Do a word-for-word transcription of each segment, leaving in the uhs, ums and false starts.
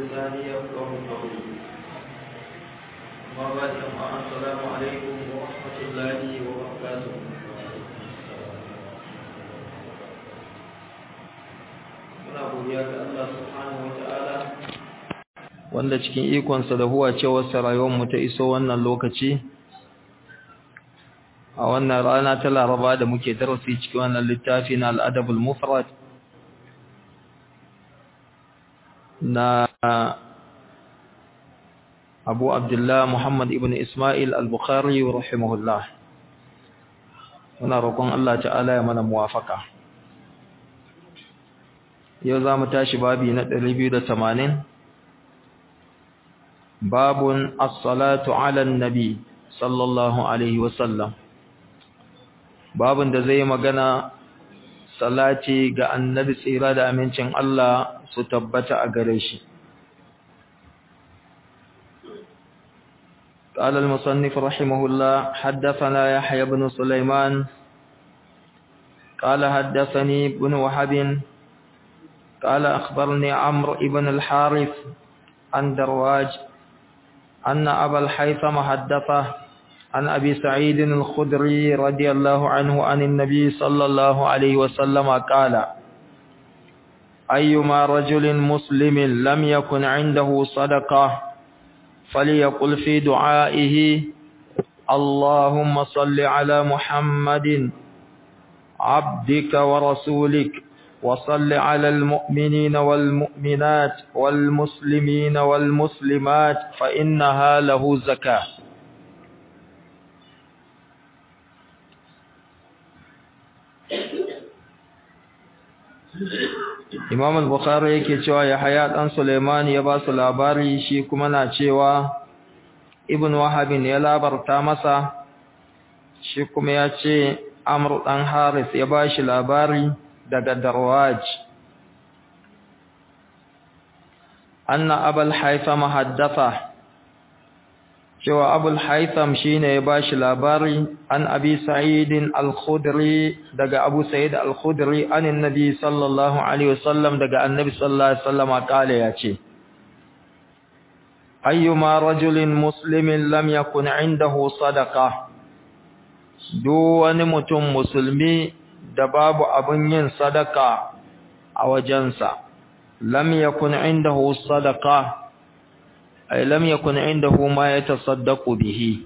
لساني يفقهوا قولي. أما بعد السلام عليكم ورحمة الله وبركاته. Muna godiya ga Allah subhanahu wataala wanda cikin ikonsa da huwa cewa rayuwar mu ta iso wannan lokaci a wannan rana ta Laraba da muke darasi cikin wannan littafi na Al-Adabul Mufrad na Abu Abdullah Muhammad ibn Ismail al-Bukhari rahimahullah. Muna roƙon Allah ta'ala ya mana muwafaka. Yau za mu tashi babi na ɗari biyu da tamanin, babun as-salatu ala nabi sallallahu alaihi wasallam, babun da zai magana salati ga annabi tsira da amincin Allah su tabbata a gare shi. قال المصنف رحمه الله حدثنا يحيى بن سليمان قال حدثني بن وهب قال أخبرني عمرو بن الحارث عن دراج أن أبا الحيثم حدثه عن أبي سعيد الخدري رضي الله عنه عن النبي صلى الله عليه وسلم قال أيما رجل مسلم لم يكن عنده صدقة فليقل في دعائه اللهم صل على محمد عبدك ورسولك وصل على المؤمنين والمؤمنات والمسلمين والمسلمات فإنها له زكاة. Imam al-Bukhari yake cewa Yahya dan Sulaiman ya ba su labari, shi kuma na cewa Ibn Wahab ya labarta masa, shi kuma ya ce Amr dan Haris ya ba shi labari daga Darwaj anna Abul Haytham haddatha, cewa Abul Haytham shine ya bashi labari an Abi Sa'id al-Khudri daga Abu Sa'id al-Khudri anin Nabi sallallahu alaihi wasallam daga Annabi sallallahu alaihi wasallam kale yace ayyuma rajulin muslimin lam yakun indahu sadaqa, duk wani mutum musulmi da babu abin yin sadaka a wajensa, lam yakun indahu sadaqa ay lam yakun indahu ma yatasaddaqu bihi,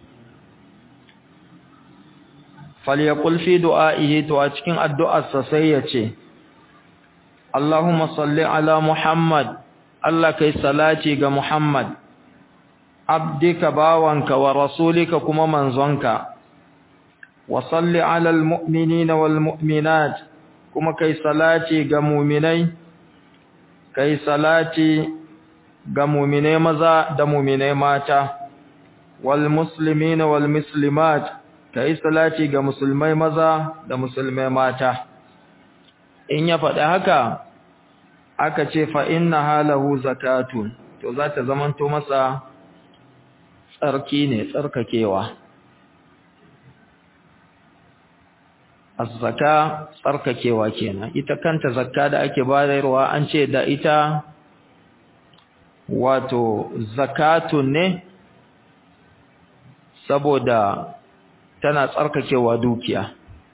falyaqul fi du'aihi, to a cikin addu'arsa sai ya ce Allahumma salli ala Muhammad, Allah kai salati ga Muhammad, abdika bawanka wa rasulika kuma manzonka, وصل على المؤمنين والمؤمنات كما كي صلاتي ga mu'minai, kai salati ga mu'minai maza da mu'minai mata, wal muslimina wal muslimat, kai salati ga musulmai maza da musulmai mata. In ya faɗi haka aka ce fa innaha lahu zakatun, to za ta zamanto masa tsarki ne, tsarkakewa. Az-zaka tsarkakewa kenan. Ita kanta zakka da ake bayarwa an ce da ita wato zakatun ne saboda tana tsarkakewa dukiya.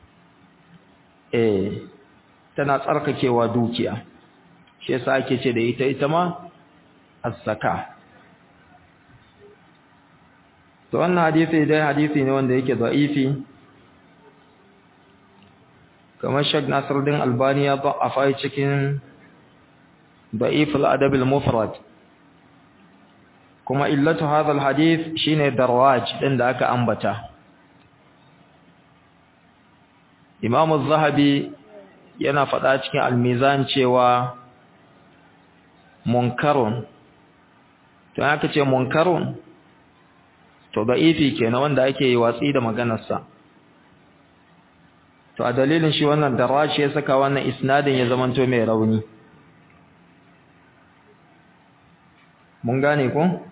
Eh, tana tsarkakewa dukiya. Shi yasa ake ce da ita ita ma az-zaka. To wannan hadisi dai hadisi ne wanda yake da'ifi, kamar Sheikh Nasiruddin Albani ya da'afa cikin Da'if al-Adab al-Mufrad. Kuma illatu hadha al-hadith shine Darwaj din da aka ambata. Imam az-Zahabi yana faɗa cikin al-Mizan cewa munkarun, to aka ce munkarun to da'ifi kenan, wanda ake yi watsi da maganarsa. To a dalilin shi wannan Darwaj ya saka wannan isnadin ya zamanto mai rauni. Mun gane ko?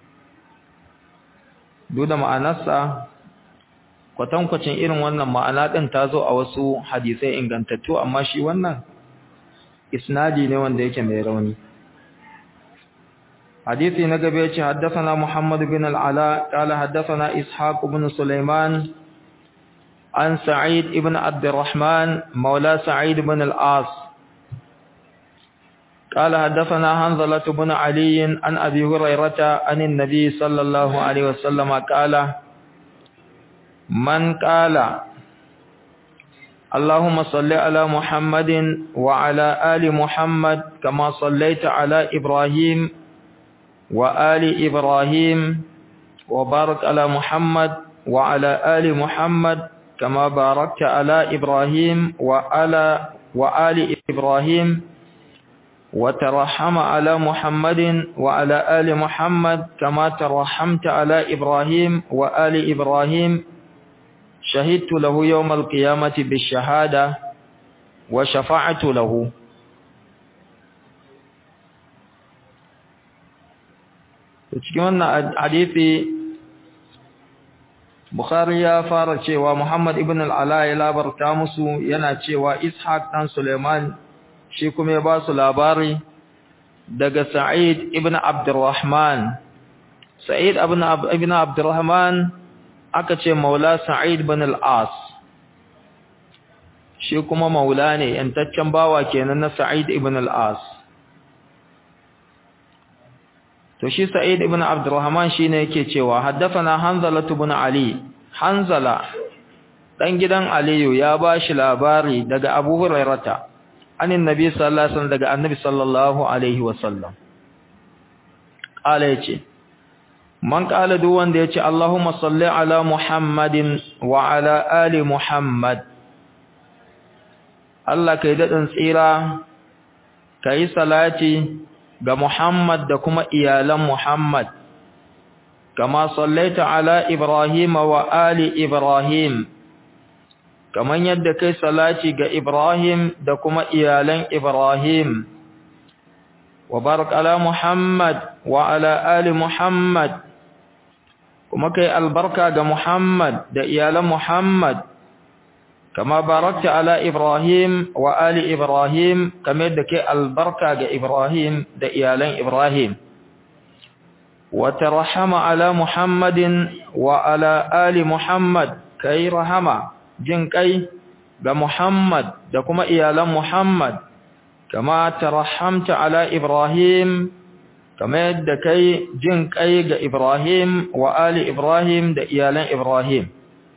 Duk da ma'anarsa kwatankwacin irin wannan ma'ana din ta zo a wasu hadisai ingantattu, amma shi wannan isnadi ne wanda yake mai rauni. حديثي نقبيتي حدثنا محمد بن العلاء قال حدثنا إسحاق بن سليمان عن سعيد بن عبد الرحمن مولى سعيد بن العاص قال حدثنا حنظلة بن علي عن أبي هريرة عن النبي صلى الله عليه وسلم قال من قال اللهم صل على محمد وعلى آل محمد كما صليت على إبراهيم وآل إبراهيم وبارك على محمد وعلى آل محمد كما باركت على إبراهيم وعلى وآل إبراهيم وترحم على محمد وعلى آل محمد كما ترحمت على إبراهيم وآل إبراهيم شهدت له يوم القيامة بالشهادة وشفعت له. cikin wannan hadisi Bukhari ya fara cewa Muhammad ibn al-Ala ya labarta musu yana cewa Ishaq dan Suleiman shi kuma ya ba su labari daga Sa'id ibn Abdurrahman. Sa'id ibn Abdurrahman aka ce maula Sa'id ibn al-As, shi kuma maula ne yantaccen bawa kenan na Sa'id ibn al-As. to shi Sa'id ibn Abdurrahman shine yake cewa haddathana Hanzala ibn Ali. Hanzala dan gidan Aliyu ya bashi labari daga Abu Hurairata anin Nabi sallallahu alaihi wasallam daga Annabi sallallahu alaihi wasallam. Qala yace man qala duk wanda yace Allahumma salli ala Muhammadin wa ala ali Muhammad, Allah kai dadin tsira kai salati ga Muhammad da kuma iyalan Muhammad, kama sallaita ala Ibrahim wa ali Ibrahim, kaman yadda kai salati ga Ibrahim da kuma iyalan Ibrahim, wa barik ala Muhammad wa ala ali Muhammad, kuma kai albarka ga Muhammad da iyalan Muhammad, kama barakta ala Ibrahim wa ali Ibrahim, kamar da ke albarka ga Ibrahim da iyalan Ibrahim. Wa tarhama ala Muhammadin wa ala ali Muhammad, kai rahama jin kai ga Muhammad da kuma iyalan Muhammad, kama tarhamta ala Ibrahim, kamar da kai jin kai ga Ibrahim wa ali Ibrahim da iyalan Ibrahim.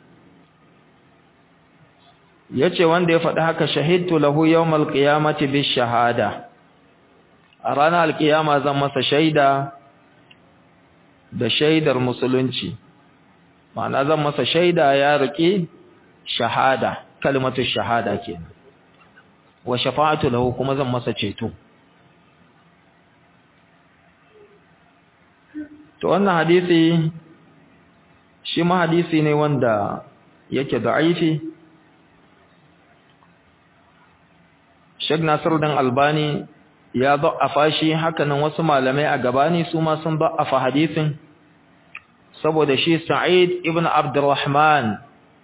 Yace wanda ya faɗi haka shahidtu lahu yawmal qiyamati bis shahada, a ranar alkiyama zan masa shaida da shaidar musulunci, ma'ana zan masa shaida ya riƙe shahada, kalmatu shahada kenan, wa shafa'atu lahu kuma zan masa ceto. To wannan hadisi shi ma hadisi ne wanda yake da'ifi. Sheikh Nasiruddin Albani ya da'afa shi, hakanan wasu malamai a gabani su ma sun da'afa hadisin, saboda shi Sa'id ibn Abdurrahman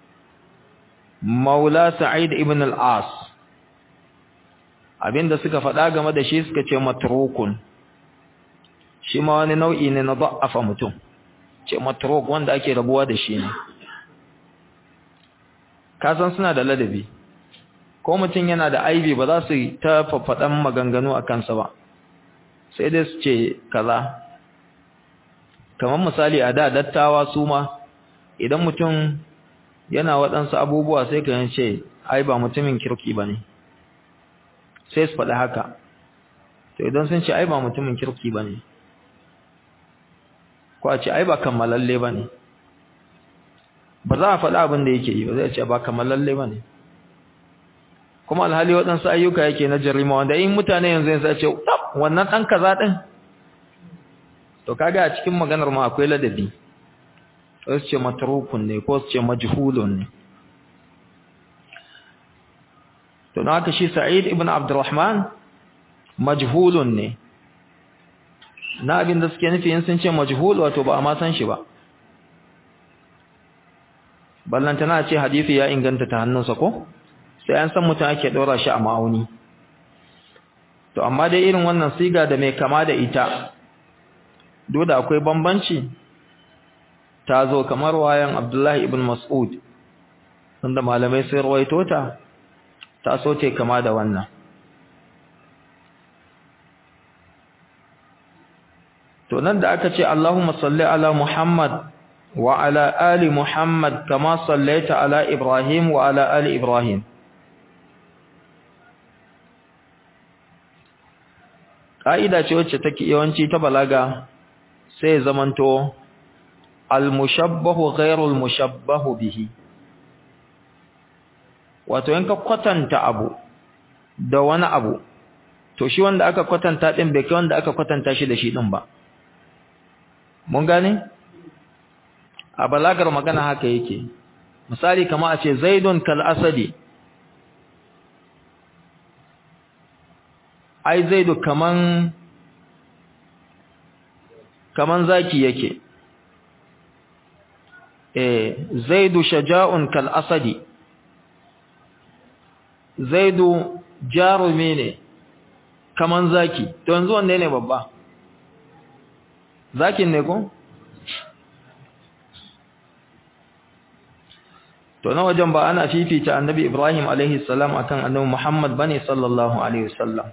maula Sa'id ibn al-As, abinda suka faɗa game da shi suka ce matrukun, shi ma wani nau'i ne na da'afa mutum, ce matruk wanda ake rabuwa da shi ne. Kasan suna da ladabi, ko mutum yana da aibi ba za su ta faɗan maganganu a kansa ba, sai dai su ce kaza. Kamar misali a da dattawa su ma idan mutum yana waɗansu abubuwa sai ka ce ai ba mutumin kirki ba ne, sai su faɗi haka. To idan sun ce ai ba mutumin kirki ba ne, ko a ce ai ba kammalalle ba ne, ba za a faɗi abin da yake yi ba, zai ce ba kammalalle ba ne. Kuma alhali waɗansu ayyuka yake na jarima wanda in mutane yanzu yanzu a ce wannan ɗan kaza ɗin, to kaga a cikin maganar ma akwai ladabi, ko su ce matrukun ne ko su ce majhulun ne. To na haka shi Sa'id ibn Abdurrahman majhulun ne, na abin da suke nufi in sun ce majhul wato ba a ma san shi ba, ballantana ce hadisi ya inganta ta hannunsa ko sai an san mutum ake ɗora shi a ma'auni. To amma dai irin wannan siga da mai kama da ita duk da akwai bambanci ta zo kamar wayan Abdullahi ibn Mas'ud wanda malamai sai rawaito ta ta so te kama da wannan to nan da aka ce Allahumma salli ala Muhammad wa ala ali Muhammad kama sallaita ala Ibrahim wa ala ali Ibrahim ka'ida ce wacce take yawanci ta balaga sai zamanto al-mushabbahu ghayru al-mushabbahu bihi wato in ka kwatanta abu da wani abu to shi wanda aka kwatanta din bai kai wanda aka kwatanta shi da shi din ba mun gane a balagar magana haka yake misali kamar a ce zaidun kal asadi ai zaidu kaman kaman zaki yake eh zaidu shaja'un kal asadi zaidu jarumi ne kaman zaki to yanzu wanne ne babba zakin ne ko to na wajen ba ana fifita annabi Ibrahim alaihi salam akan annabi Muhammad bane sallallahu alaihi wasallam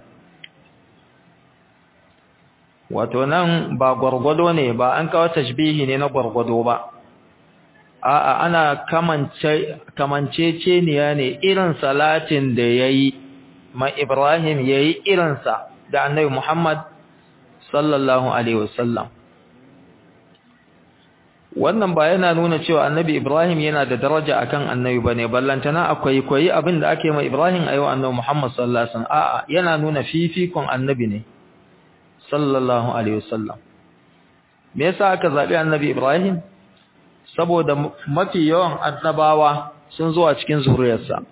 wato nan ba gwargwado ne ba an kawo tashbihi ne na gwargwado ba a'a ana kamance kamanceceniya ne irin salatin da yayi ma Ibrahim yayi irin sa da annabi Muhammad sallallahu alaihi wasallam wannan ba yana nuna cewa annabi Ibrahim yana da daraja akan annabi bane ballantana akwai koyi abin da ake ma Ibrahim ayo annabi Muhammad sallallahu alaihi wasallam a'a yana nuna fifikon annabi ne sallallahu alaihi wasallam me yasa aka zabi annabi Ibrahim saboda mafi yawan annabawa sun zo a cikin zuriyarsa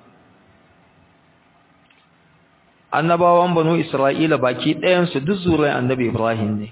annabawan banu Isra'ila baki ɗayan su duk zuriyar annabi Ibrahim ne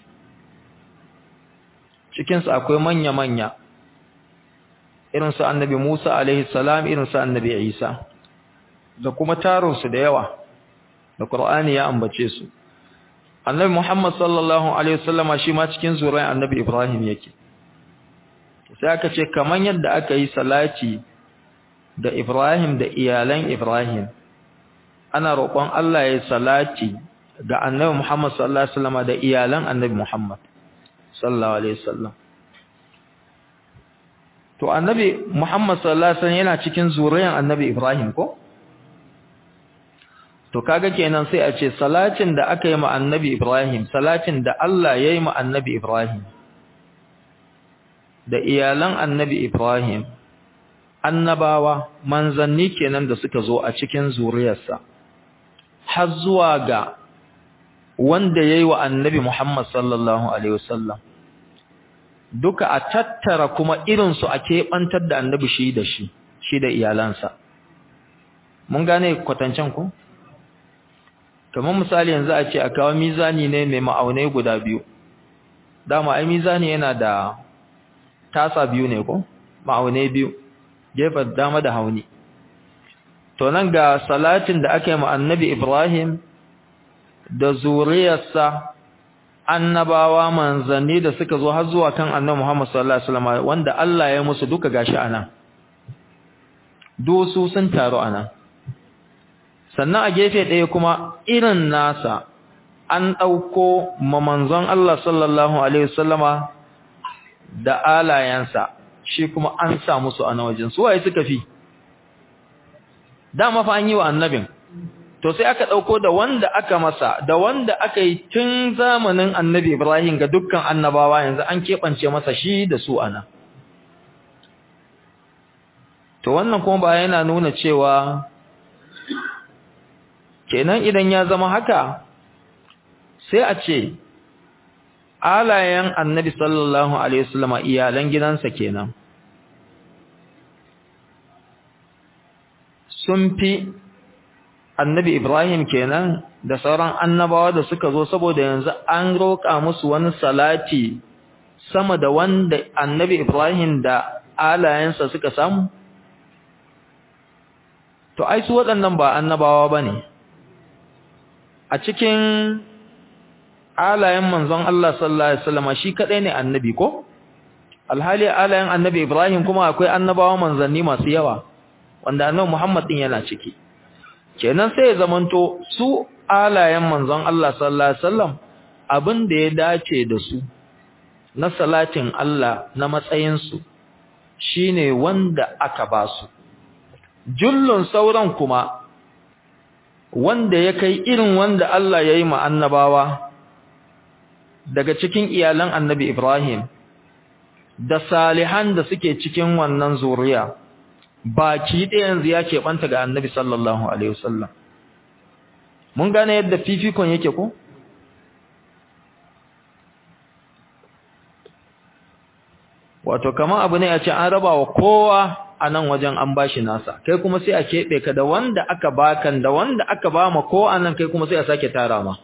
cikin su akwai manya manya irin su annabi Musa alaihi salam irin su annabi Isa da kuma tarin su da yawa da Qur'ani ya ambace su annabi Muhammad sallallahu alaihi wasallama shi ma cikin zuriyar annabi Ibrahim yake sai aka ce kaman yadda aka yi salati da Ibrahim da iyalan Ibrahim ana roƙon Allah ya salati ga annabi Muhammad sallallahu alaihi wasallama da iyalan annabi Muhammad sallallahu alaihi wasallam to annabi Muhammad sallallahu alaihi wasallam yana cikin zuriyar annabi Ibrahim ko to kaga kenan sai a ce salatin da aka yi ma annabi Ibrahim salatin da Allah ya yi ma annabi Ibrahim da iyalan annabi Ibrahim annabawa manzanni kenan da suka zo a cikin zuriyarsa har zuwa ga wanda yayi wa annabi Muhammad sallallahu alaihi wasallam duka a tattara kuma irin su a kebantar da annabi shi da shi shi da iyalansa mun gane kwatancen ku kamar misali yanzu a ce a kawo mizani ne mai ma'aunai guda biyu dama ai mizani yana da tasa biyu ne ko ma'aunai biyu gefen dama da hauni to nan ga salatin da aka yi ma annabi Ibrahim da zuriyarsa annabawa manzanni da suka zo har zuwa kan annabi Muhammad sallallahu alaihi wasallam wanda Allah ya musu duka gashi anan dusu sun taru anan sannan a gefe ɗaya kuma irin nasa an ɗauko ma manzon Allah sallallahu alaihi wasallama da alayansa shi kuma an sa musu a wajen su waye suka fi dama fa an yi wa annabin to sai aka dauko da wanda aka masa da wanda aka yi tun zamanin annabi Ibrahim ga dukkan annabawa yanzu an kebance masa shi da su ana to wannan kuma ba yana nuna cewa kenan idan ya zama haka sai a ce alayen annabi sallallahu alaihi wasallam iyalan gidansa kenan sun fi annabi Ibrahim kenan da sauran annabawa da suka zo saboda yanzu an roƙa musu wani salati sama da wanda annabi Ibrahim da alayensa suka samu to ai su waɗannan ba annabawa bane a cikin alayen manzon Allah sallallahu alaihi wasallam shi kadai ne annabi ko alhali alayen annabi Ibrahim kuma akwai annabawa manzanni masu yawa wanda annabi Muhammad din yana ciki kenan sai ya zamanto su alayen manzon Allah sallallahu alaihi wasallam abin da ya dace da su na salatin Allah na matsayin su shine wanda aka ba su jullun sauran kuma wanda ya kai irin wanda Allah ya yi ma annabawa daga cikin iyalan annabi Ibrahim da salihan da suke cikin wannan zuriya baki ɗaya yanzu ya keɓanta ga annabi sallallahu alaihi wasallam mun gane yadda fifikon yake ko wato kamar abu ne a ce an raba wa kowa a nan wajen an bashi nasa kai kuma sai a keɓe ka da wanda aka bakan da wanda aka ba ma ko anan kai kuma sai a sake tara ma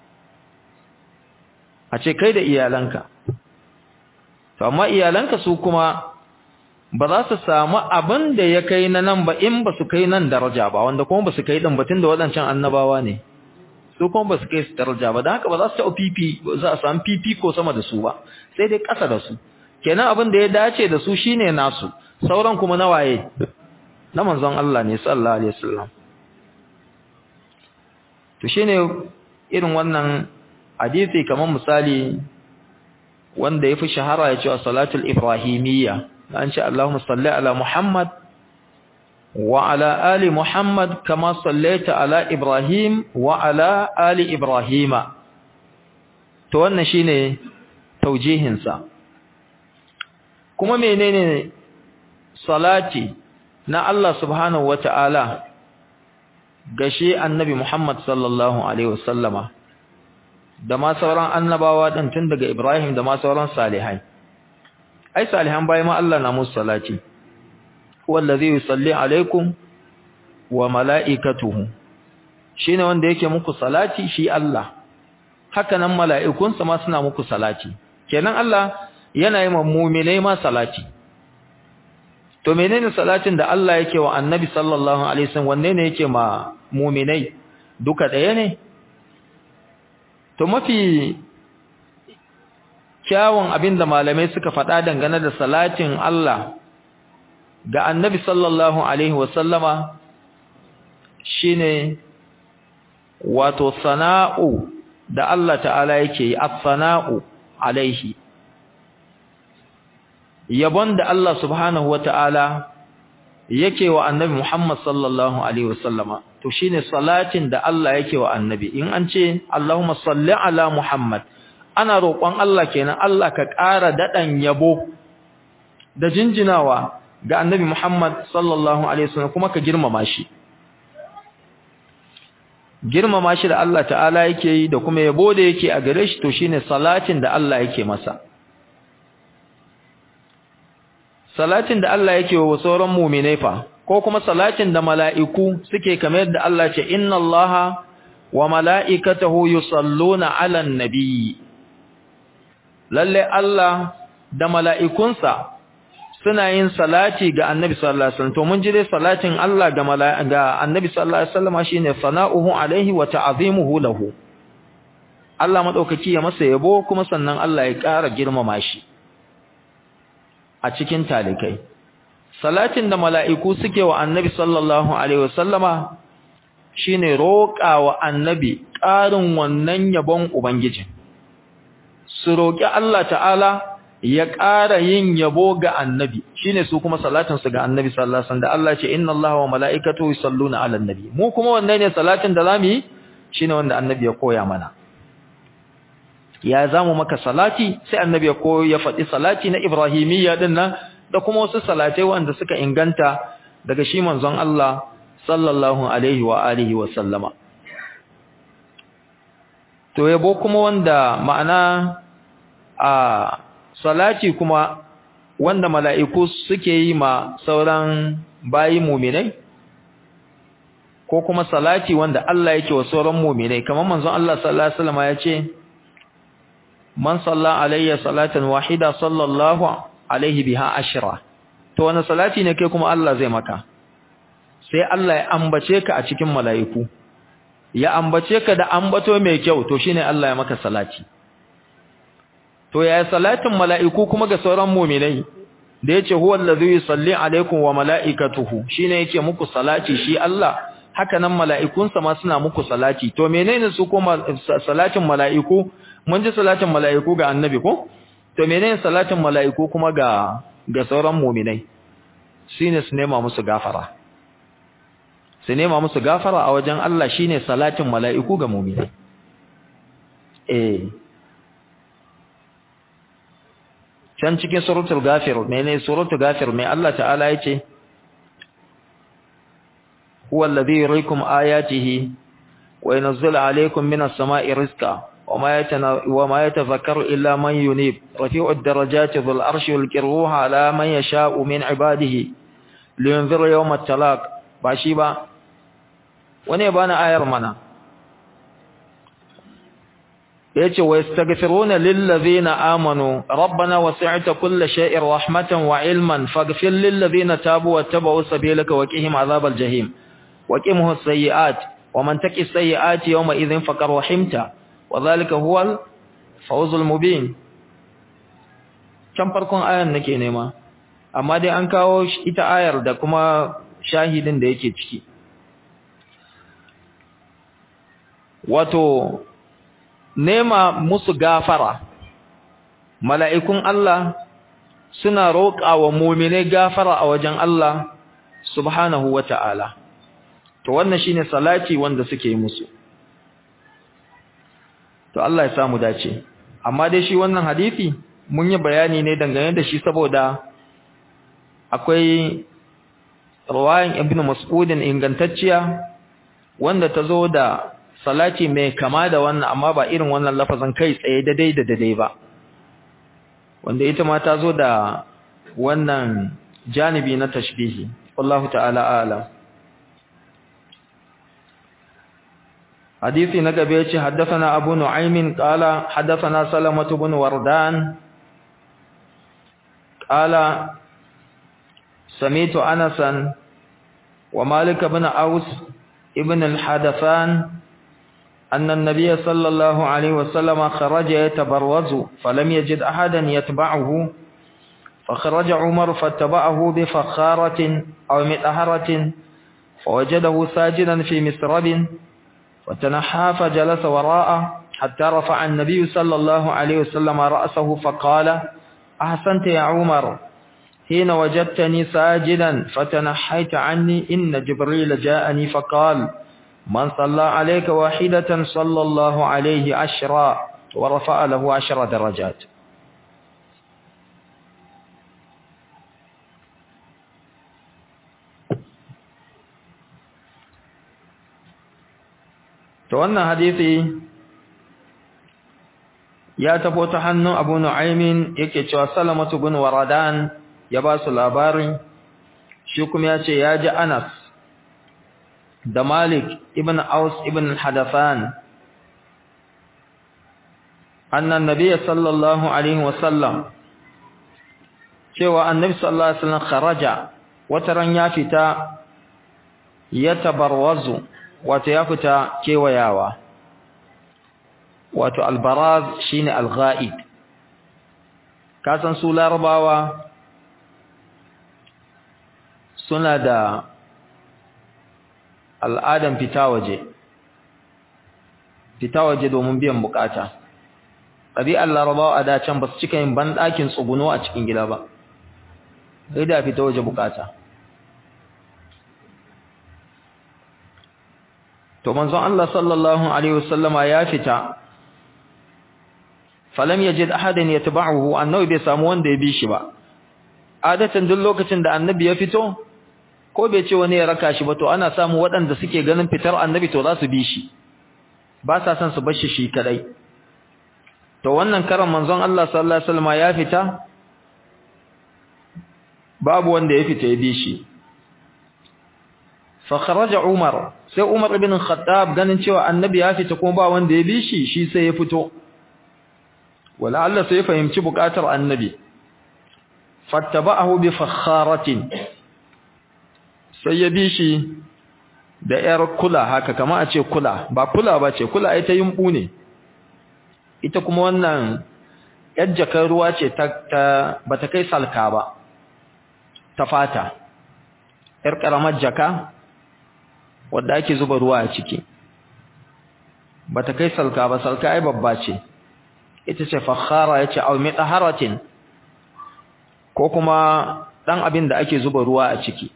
a ce kai da iyalanka to amma iyalanka su kuma ba za su samu abin da ya kai na nan ba in ba su kai nan daraja ba wanda kuma ba su kai din batun da waɗancan annabawa ne su kuma ba su kai su daraja ba don haka ba za su ta pipi za a samu pipi ko sama da su ba sai dai ƙasa da su kenan abin da ya dace da su shine nasu sauran kuma na waye na manzon Allah ne sallallahu alaihi wasallam to shine irin wannan hadisi kamar misali wanda yafi shahara ya ce salatul ibrahimiyya an ce Allahumma salli ala Muhammad wa ala ali Muhammad kama sallaita ala Ibrahim wa ala ali Ibrahima to wannan shine taujihin sa kuma menene salati na Allah subhanahu wata'ala gashi annabi Muhammad sallallahu alaihi wasallama da ma sauran annabawa din tun daga Ibrahim da ma sauran salihai ai salihan bai ma Allah na musu salati huwa allazi yusalli alaikum wa malaikatuhu shine wanda yake muku salati shi Allah haka nan mala'ikunsa ma suna muku salati kenan Allah yana yi mu'minai ma salati to menene salatin da Allah yake wa annabi sallallahu alaihi wasallam wanne ne yake ma mu'minai duka daya ne to mafi kyawun abinda malamai suka faɗa dangane da salatin Allah ga annabi sallallahu alaihi wasallama shine wato sana'u da Allah ta'ala yake yi as-sana'u alaihi yabon da Allah subhanahu wata'ala yake wa annabi Muhammad sallallahu alaihi wasallama to shine salatin da Allah yake wa annabi in an ce Allahumma salli ala Muhammad ana roƙon Allah kenan Allah ka ƙara dadan yabo da jinjinawa ga annabi Muhammad sallallahu alaihi wasallam kuma ka girmama shi girmama shi da Allah ta'ala yake yi da kuma yabo da yake a gare shi to shine salatin da Allah yake masa salatin da Allah yake wa sauran mu'minai fa ko kuma salatin da mala'iku suke kamar yadda Allah ce inna Allaha wa mala'ikatahu yusalluna 'alan nabiy lalle Allah da mala'ikunsa suna yin salati ga annabi sallallahu alaihi wasallam to mun ji dai salatin Allah ga ga annabi sallallahu alaihi wasallam shine sana'uhu alaihi wa ta'zimuhu lahu Allah madaukaki ya masa yabo kuma sannan Allah ya ƙara girmama shi a cikin talikai salatin da mala'iku suke wa annabi sallallahu alaihi wasallama shine roƙawa annabi ƙarin wannan yabon ubangiji su roƙi Allah ta'ala ya ƙara yin yabo ga annabi shine su kuma salatin su ga annabi sallallahu alaihi wasallam da Allah ce inna Allaha wa mala'ikatahu yusalluna 'alan nabi mu kuma wannan ne salatin da zamu yi shine wanda annabi ya koya mana ya zamu maka salati sai annabi ya koyi ya faɗi salati na ibrahimiyya din nan da kuma wasu salatai wanda suka inganta daga shi manzon Allah sallallahu alaihi wa alihi wa sallama to yabo kuma wanda ma'ana a salati kuma wanda mala'iku suke yi ma sauran bayi mu'minai ko kuma salati wanda Allah yake wa sauran mu'minai kamar manzon Allah sallallahu alaihi wasallam ya ce man salla alayya salatan wahida sallallahu alaihi biha ashra to wannan salati ne kai kuma Allah zai maka sai Allah ya ambace ka a cikin mala'iku ya ambace ka da ambato mai kyau to shine Allah ya maka salati to ya salatin mala'iku kuma ga sauran mu'minai da yace huwa allazi yusalli alaikum wa mala'ikatuhu shine yake muku salati shi Allah haka nan mala'ikunsa ma suna muku salati to menene su kuma salatin mala'iku mun ji salatin mala'iku ga annabi ko to menene salatin mala'iku kuma ga ga sauran mu'minai shine su nema musu gafara su nema musu gafara a wajen Allah shine salatin mala'iku ga mu'minai eh can cikin suratul ghafir menene suratul ghafir mai Allah ta'ala yace huwa alladhi yuriikum ayatihi wa yunzilu alaykum minas samaa'i rizqan wama yatana wama yatadhakkaru illa man yunib rafi'ud darajati dhul arshi yulqiruha ala man yasha'u min ibadihi liyunzira yawmat talaq ba shi ba wane bana ayar mana yace wa yastaghfiruna lil ladina amanu rabbana wasi'ta kulla shay'in rahmatan wa ilman faghfir lil ladina tabu wattaba'u sabilaka wa qihim azabal jahim wa qimhu as-sayyi'at wa man taqi as-sayyi'ati yawma idhin faqad rahimta wa dhalika huwal fawzul mubin kan farkon ayan nake nema amma dai an kawo ita ayar da kuma shahidin da yake ciki wato nema musu gafara mala'ikun Allah suna roƙawa mu'mine gafara a wajen Allah subhanahu wata'ala to wannan shine salati wanda suke musu to Allah ya samu dace amma dai shi wannan hadisi mun yi bayani ne dangane da shi saboda akwai riwayan Ibn Mas'ud ingantacciya wanda tazo da salati mai kama da wannan amma ba irin wannan lafazin kai tsaye daidai da daidai ba wanda ita ma ta zo da wannan janibi na tashbihi wallahu ta'ala a'lam hadisi na gaba yace haddathana abu nu'aym qala haddathana salamah ibn wardan qala sami'tu anasan wa malik ibn aus ibn al-hadathan أن النبي صلى الله عليه وسلم خرج يتبرز فلم يجد أحدا يتبعه فخرج عمر فاتبعه بفخارة أو مطهرة فوجده ساجدا في مسرب فتنحى فجلس وراءه حتى رفع النبي صلى الله عليه وسلم رأسه فقال أحسنت يا عمر حين وجدتني ساجدا فتنحيت عني إن جبريل جاءني فقال من صلى عليك واحدة صلى الله عليه عشرا ورفع له عشر درجات to wannan hadisi ya tafo ta hannun Abu Nu'aym yake cewa Salamatu bin Waradan ya ba su labarin shi kuma ya ce ya ji Anas da Malik ibn Aus ibn al-Hadathan annan nabiy sallallahu alaihi wasallam cewa annabi sallallahu alaihi wasallam kharaja wataran ya fita ya tabarwazu wato ya fita kewayawa wato albaraz shine alghaib kasan su larabawa suna da al'adan fita waje fita waje domin biyan bukata ɗabi'ar larabawa a da can ba su cika yin banɗakin tsuguno a cikin gida ba sai da fita waje bukata to manzon Allah sallallahu alaihi wasallama ya fita falam yajid ahadan yatba'uhu annabi bai samu wanda ya bi shi ba adatan duk lokacin da annabi ya fito ko bai ce wani ya raka shi ba to ana samu waɗanda suke ganin fitar annabi to za su bi shi ba sa son su bar shi shi kadai to wannan karan manzon Allah sallallahu alaihi wasallam ya fita babu wanda ya fita ya bi shi fa kharaja Umar sai Umar ibn Khattab ganin cewa annabi ya fita kuma ba wanda ya bi shi shi sai ya fito wala Allah sai ya fahimci bukatar annabi fattaba'ahu bi fakharatin sai ya bi shi da yar kula haka kamar a ce kula ba kula ba ce kula ai ta yumbu ne ita kuma wannan yar jakar ruwa ce ta, ta bata kai salka ba ta fata yar karamar jaka wadda ake zuba ruwa a ciki bata kai salka ba salka ai babba ce ita ce fakhara yace aw mitaharatin ko kuma dan abin da ake zuba ruwa a ciki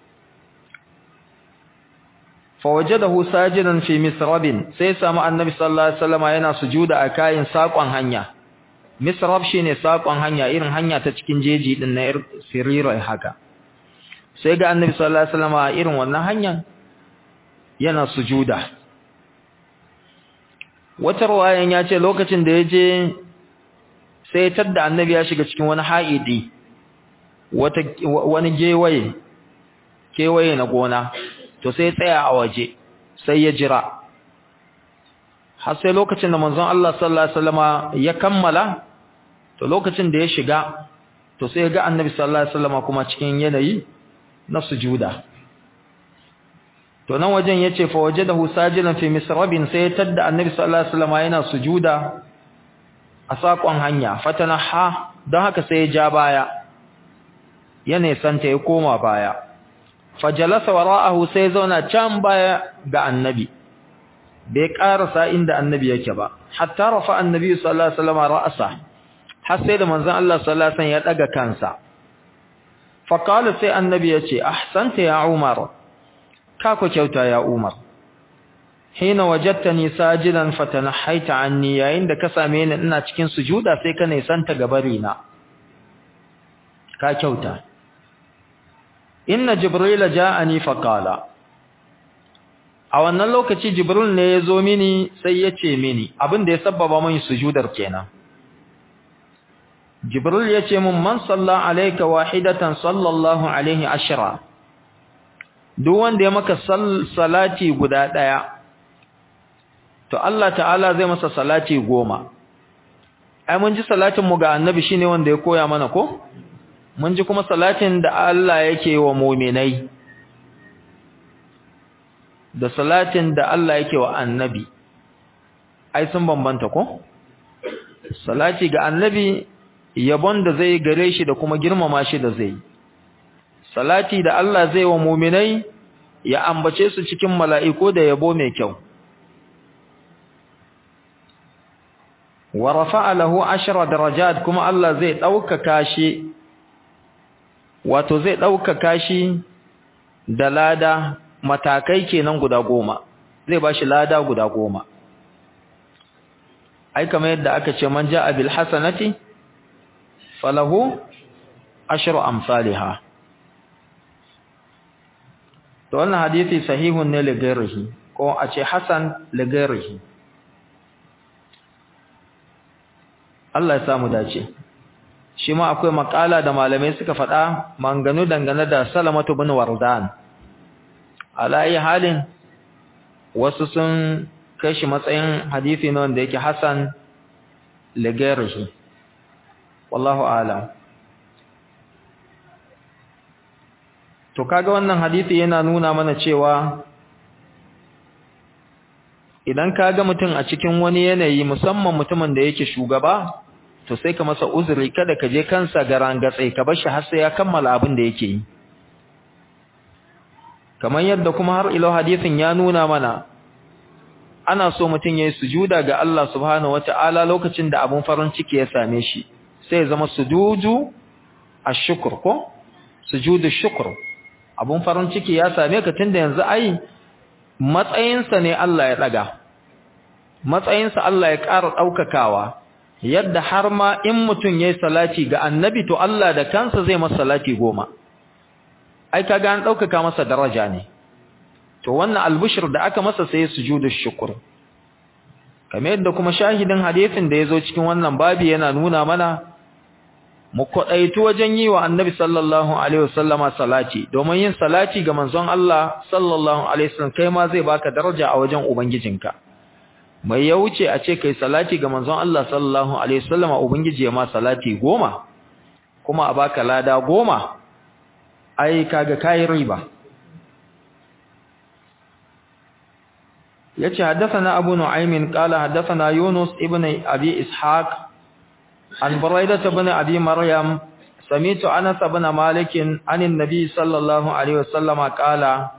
fawajadahu sajidan fi misrabin sai samu annabi sallallahu alaihi wasallam yana sujuda a kayin sakon hanya misrab shine sakon hanya irin hanya ta cikin jeji din na sirira haka sai ga annabi sallallahu alaihi wasallam irin wannan hanyar yana sujuda wata ruwayan ya ce lokacin da yaje sai tadda annabi ya shiga cikin wani haidi wata wani gewaye kewaye na gona to sai tsaya a waje sai ya jira har sai lokacin da manzon Allah sallallahu alaihi wasallama ya kammala to lokacin da ya shiga to sai ga annabi sallallahu alaihi wasallama kuma cikin yanayi na sujuda to nan wajen yace fa wajadahu sajidan fi misrabin sai ya tadda annabi sallallahu alaihi wasallama yana sujuda a sakon hanya fatanaha don haka sai ya ja baya yana santa ya koma baya fajalasa wara'ahu sai zauna can baya ga annabi bai karasa inda annabi yake ba hatta rafa annabi sallallahu alaihi wasallam ra'asa har sai da manzon Allah sallallahu alaihi wasallam ya daga kansa fa qala sai annabi yace ahsanta ya umar ka ku kyauta ya umar hina wajadtani sajidan fatanahaita anni yayin da ka same ni ina cikin sujuda sai ka ne santa gabarina ka kyauta inna jibril ja'ani faqala a wannan lokaci jibril ne yazo mini sai yace mini abin da ya sabbaba min sujudar kenan jibril yace mun man salla alayka wahidatan sallallahu alaihi ashra duk wanda ya maka salati guda daya to Allah ta'ala zai masa salati goma ai mun ji salatin mu ga annabi shine wanda ya koya mana ko mun ji kuma salatin da Allah yake wa mu'minai da salatin da Allah yake wa annabi ai sun bambanta ko salati ga annabi yabon da zai gare shi da kuma girmama shi da zai salati da Allah zai wa mu'minai ya ambace su cikin mala'iku da yabo mai kyau wa rafa'a lahu ashra darajat kuma Allah zai daukaka shi wato zai ɗaukaka shi da lada matakai kenan guda goma zai ba shi lada guda goma ai kamar yadda aka ce man ja'a bil hasanati falahu ashru amsalha to wannan hadisi sahihun ne lighairihi ko a ce hasan lighairihi Allah ya samu dace shi ma akwai makala da malamai suka faɗa manganu dangane da Salamatu bin Wardan alayi halin wasu sun kai shi matsayin hadisi ne wanda yake hasan lighairihi wallahu a'lam to kaga wannan hadisi yana nuna mana cewa idan kaga mutum a cikin wani yanayi musamman mutumin da yake shugaba to sai ka masa uzuri kada ka je kansa garangatsai ka bar shi har sai ya kammala abin da yake yi kamar yadda kuma har ilo hadisin ya nuna mana ana so mutum yayi sujuda ga Allah subhanahu wataala lokacin da abun farin ciki ya same shi sai ya zama sujudu ash-shukr ko sujudu shukr abun farin ciki ya same ka tunda yanzu ai matsayinsa ne Allah ya daga matsayinsa Allah ya ƙara daukakawa yadda har ma in mutum yayi salati ga annabi to Allah da kansa zai masa salati goma ai kaga an daukaka masa daraja ne to wannan albushir da aka masa sai sujudu shukr kamar yadda kuma shahidin hadisin da yazo cikin wannan babi yana nuna mana mu kodaitu wajen yi wa annabi sallallahu alaihi wasallama salati domin yin salati ga manzon Allah sallallahu alaihi wasallam kai ma zai baka daraja a wajen ubangijinka mai ya wuce a ce kai salati ga manzon Allah sallallahu alaihi wasallama ubangiji ya ma salati goma kuma a baka lada goma ai kaga kai riba yace haddathana Abu Nu'aym qala haddathana Yunus ibn Abi Ishaq an Buraidah ibn Abi Maryam sami'tu Anas ibn Malik an an-nabi sallallahu alaihi wasallam qala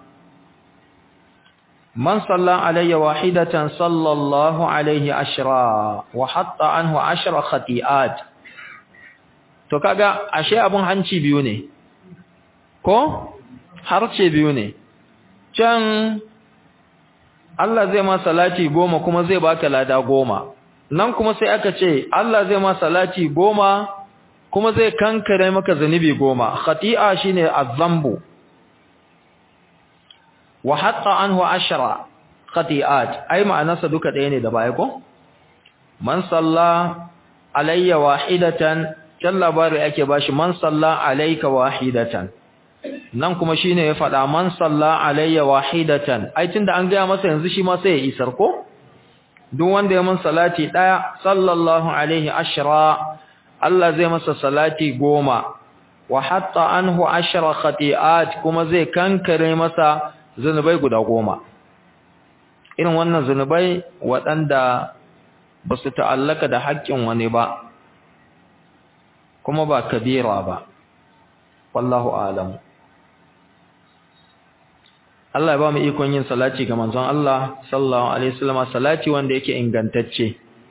man salla alayya wahidatan sallallahu alaihi ashra wa hatta anhu ashra khati'at. To kaga ashe abun hanci biyu ne ko harce biyu ne. Can Allah zai ma salati goma kuma zai baka lada goma, nan kuma sai aka ce Allah zai ma salati goma kuma zai kankare maka zunubi goma. Khati'a shine azzambu, wa hatta anhu ashra khati'at, ai ma'anarsa duka ɗaya ne da baya ko. Man salla alayya wahidatan, can labari ake bashi man salla alayka wahidatan, nan kuma shine ya faɗa man salla alayya wahidatan, ai tunda an gaya masa yanzu shi ma sai ya isar ko. Duk wanda ya mun salati daya sallallahu alaihi ashra, Allah zai masa salati goma, wa hatta anhu ashra khati'at, kuma zai kankare masa zanubai guda goma. Irin wannan zanubai waɗanda ba su ta'allaka da haƙƙin wani ba kuma ba kabira ba, wallahu a'lam. Allah ya ba mu ikon yin salati ga manzon Allah sallallahu alaihi wasallam, salati wanda yake ingantacce.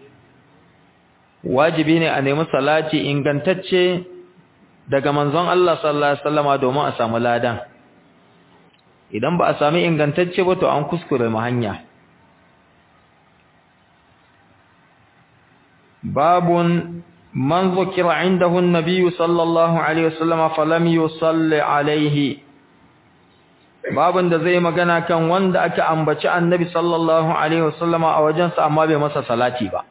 Wajibi ne a nemi salati ingantacce daga manzon Allah sallallahu alaihi wasallam domin a samu ladan. Idan ba a sami ingantacce ba to an kuskure mu hanya. Babun man zukira indahu an-nabiy sallallahu alaihi wasallam falam yusalli alaihi. Babun da zai magana kan wanda aka ambaci annabi sallallahu alaihi wasallam a wajensa amma bai masa salati ba.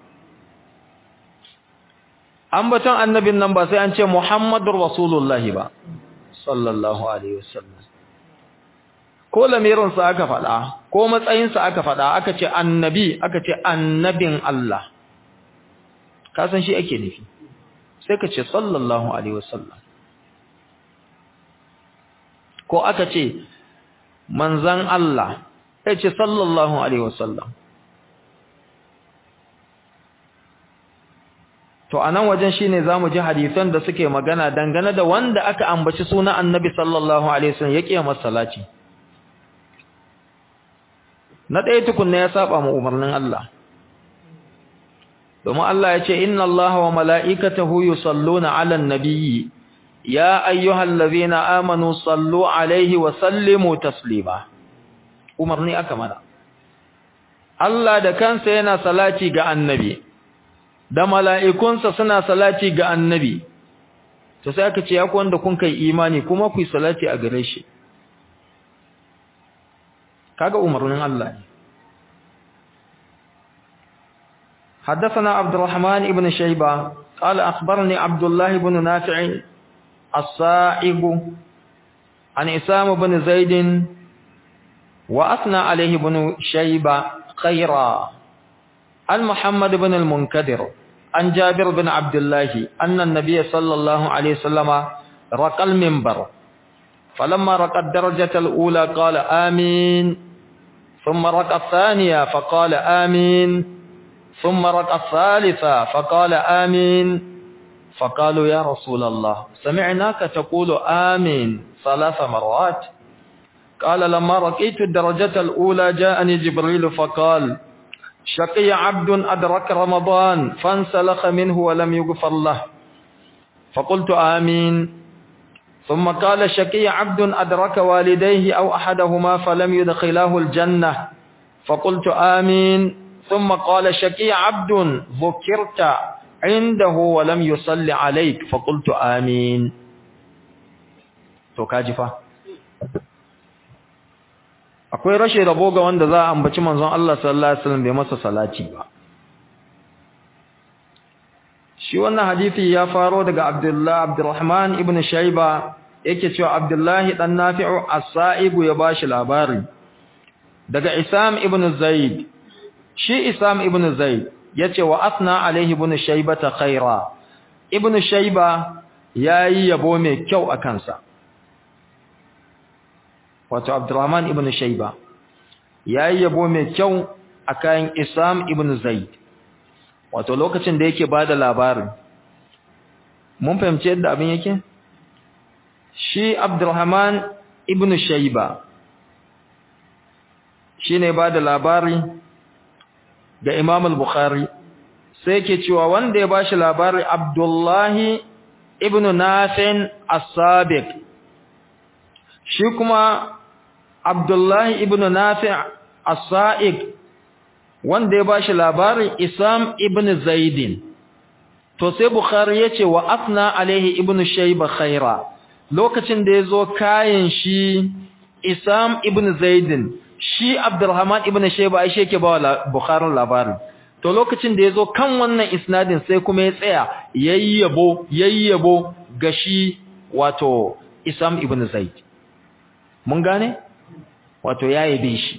Ambaton annabin nan ba sai an ce Muhammadur Rasulullahi ba sallallahu alaihi wasallam. Ko lamirin sa aka faɗa ko matsayin sa aka faɗa, aka ce annabi, aka ce annabin Allah, ka san shi ake nufi, sai ka ce sallallahu alaihi wasallam. Ko aka ce manzan Allah, sai ce sallallahu alaihi wasallam. To anan wajen shine zamu ji hadisan da suke magana dangane da wanda aka ambaci sunan annabi sallallahu alaihi wasallam yake masa salati. Na ɗaya tukunna ya saba mu umarnin Allah, domin Allah ya ce inna Allaha wa mala'ikatahu yusalluna 'alan nabiyyi ya ayyuhallazina amanu sallu 'alaihi wa sallimu taslima. Umarni aka mana. Allah da kansa yana salati ga annabi, da mala'ikunsa suna salati ga annabi. To sai aka ce ya ku wanda kun kai imani kuma ku yi salati a gare shi. Kaga umarnin Allah ne. حدثنا عبد الرحمن بن شيبة قال أخبرني عبد الله بن نافع الصائغ عن إسام بن زيد وأثنى عليه بن شيبة خيرا عن محمد بن المنكدر عن جابر بن عبد الله أن النبي صلى الله عليه وسلم رقى المنبر فلما رقى الدرجة الأولى قال آمين ثم رقى الثانية فقال آمين ثم رقى الثالثة فقال آمين فقالوا يا رسول الله سمعناك تقول آمين ثلاث مرات قال لما رقيت الدرجة الأولى جاءني جبريل فقال شقي عبد أدرك رمضان فانسلخ منه ولم يغفر له فقلت آمين ثم قال شقي عبد أدرك والديه أو أحدهما فلم يدخلاه الجنة فقلت آمين ثم قال شقي عبد ذكرت عنده ولم يصلي عليك فقلت آمين. to kaji fa akwai rashin rabo ga wanda za a ambaci manzon Allah sallallahu alaihi wasallam bai masa salati ba. Shi wannan hadisi ya faro daga Abdullah Abdurrahman ibn Shayba, yake cewa Abdullahi dan Nafi'u as-Sa'ibu ya bashi labari daga Isam ibn Zaid. Shi Isam ibn Zaid yace wa asna alaihi ibn Shayba ta khaira. Ibn Shayba yayi yabo mai kyau a kansa. Wato Abdurrahman ibn Shayba yayi yabo mai kyau akan Isam ibn Zaid wato lokacin da yake bada labarin mun fahimci yadda abin yake shi Abdurrahman ibn Shayba shine bada labari ga Imam al-Bukhari sai yake cewa wanda ya bashi labari Abdullahi ibn Nafi' as-Sabiq shi kuma Abdullahi ibn Nafi' as-Sa'iq wanda ya bashi labarin Isam ibn Zaid to sai Bukhari yace wa afna alaihi ibn Shayba khaira lokacin da yazo kayan shi Isam ibn Zaid shi Abdurrahman ibn Shayba ai yake ba Bukhari labarin to lokacin da yazo kan wannan isnadin sai kuma ya tsaya yayyabo yayyabo ga shi wato Isam ibn Zaid mun gane wato yayi bi shi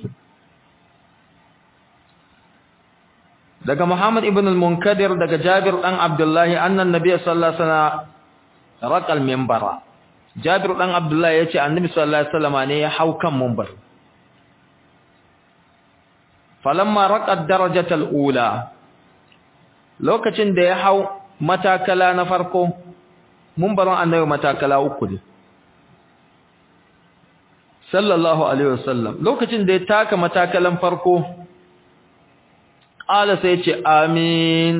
daga Muhammad ibn al-Munkadir daga Jabir dan Abdullah annan nabiy sallallahu alaihi wasallam raqal minbara Jabir dan Abdullah yace annabi sallallahu alaihi wasallam ne ya hau kan minbar falamma raqad darajatal ula lokacin da ya hau matakala na farko minbarin annabi matakala uku ne sallallahu alaihi wasallam lokacin da ya taka matakalan farko qala sai ce amin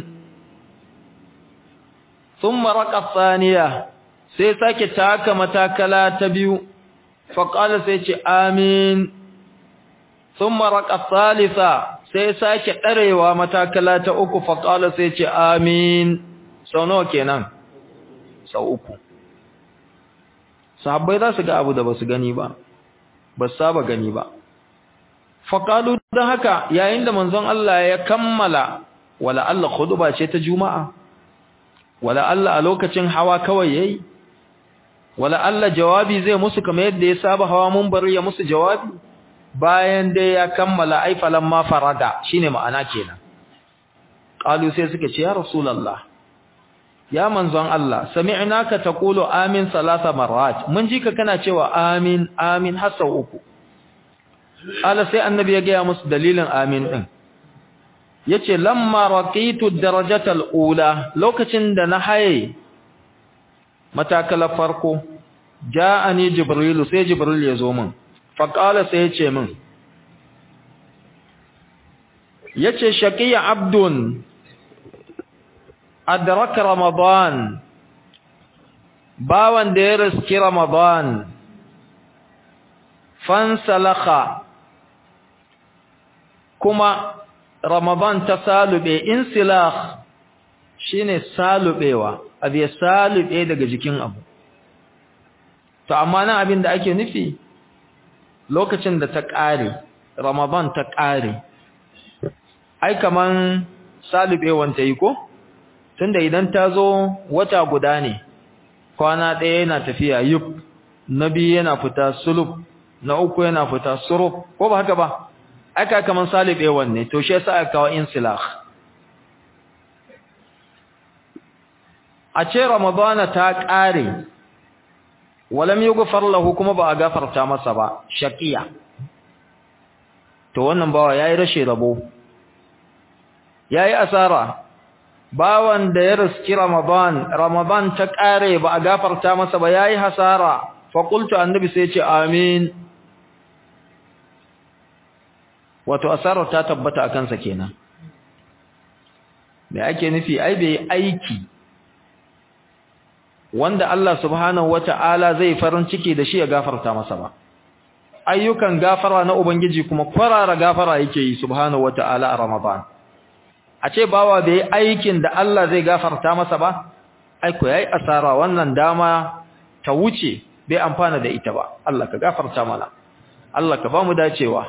thumma raqa thaniya sai sake taka matakala ta biyu fa qala sai ce amin thumma raqa thalitha sai sake darewa matakala ta uku fa qala sai ce amin sau nawa kenan sau uku sahabbai za su ga abu da basu gani ba ba saba gani ba faqalu dan haka yayin da manzon Allah ya kammala wala Allah khutba ce ta juma'a wala Allah a lokacin hawa kawai yayi wala Allah jawabi zai musu kamar yadda ya saba hawa munbari ya musu jawabi bayan dai ya kammala ai falamma farada shine ma'ana kenan qalu sai suka ce ya rasulullah ya manzon Allah sami'naka taqulu amin salasa marrat mun ji ka kana cewa amin amin har sau uku ala sai annabi ya ga musu dalilin amin din yace lamma raqitu darajatal ula lokacin da na haye matakala farko ja'ani jibril sai jibril ya zo min fa qala sai yace min yace shaqiya abdun adraka ramadan bawan da ya riski ramadan fansalakha kuma ramadan ta salube insilakh shine salubewa abi salube daga jikin abu to amma nan abin da ake nufi lokacin da ta kare ramadan ta kare ai kaman salubewan ta yi ko tunda idan ta zo wata guda ne kwana ɗaya yana tafiya yub na biyu yana fita sulub na uku yana fita surub ko ba haka ba aka kaman salibewan ne to shi yasa aka kawo insilah a ce ramadana ta ƙare walam yughfar lahu kuma ba a gafarta masa ba shaqiya to wannan bawa yayi rashe rabo yayi asara bawan da ya riski Ramadan Ramadan ta kare ba a gafarta masa ba yayi hasara fa qultu annabi sai ya ce amin wato asara ta tabbata akan sa kenan me ake nufi ai bai aiki wanda Allah subhanahu wataala zai farin ciki da shi ya gafarta masa ba ayyukan gafara na ubangiji kuma kwarara gafara yake yi subhanahu wataala a Ramadan a ce bawa bai aikin da Allah zai gafarta masa ba ai ko yayi asara wannan dama ta wuce bai amfana da ita ba Allah ka gafarta mana Allah ka ba mu dacewa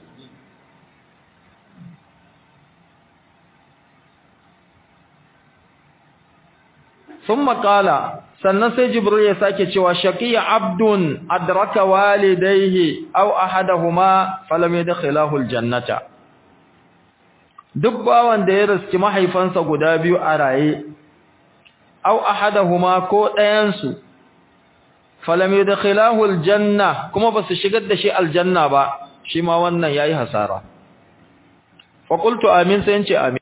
thumma qala sannan sai jibril ya sake cewa shaqiya abdun adraka walidayhi aw ahaduhuma falam yadkhilahu aljannata duk bawan da ya riski mahaifansa guda biyu a raye aw ahaduhuma ko ɗayan su falam yadkhilahu aljanna kuma basu shigar da shi aljanna ba shi ma wannan yayi hasara fa fa qultu amin sai in ce amin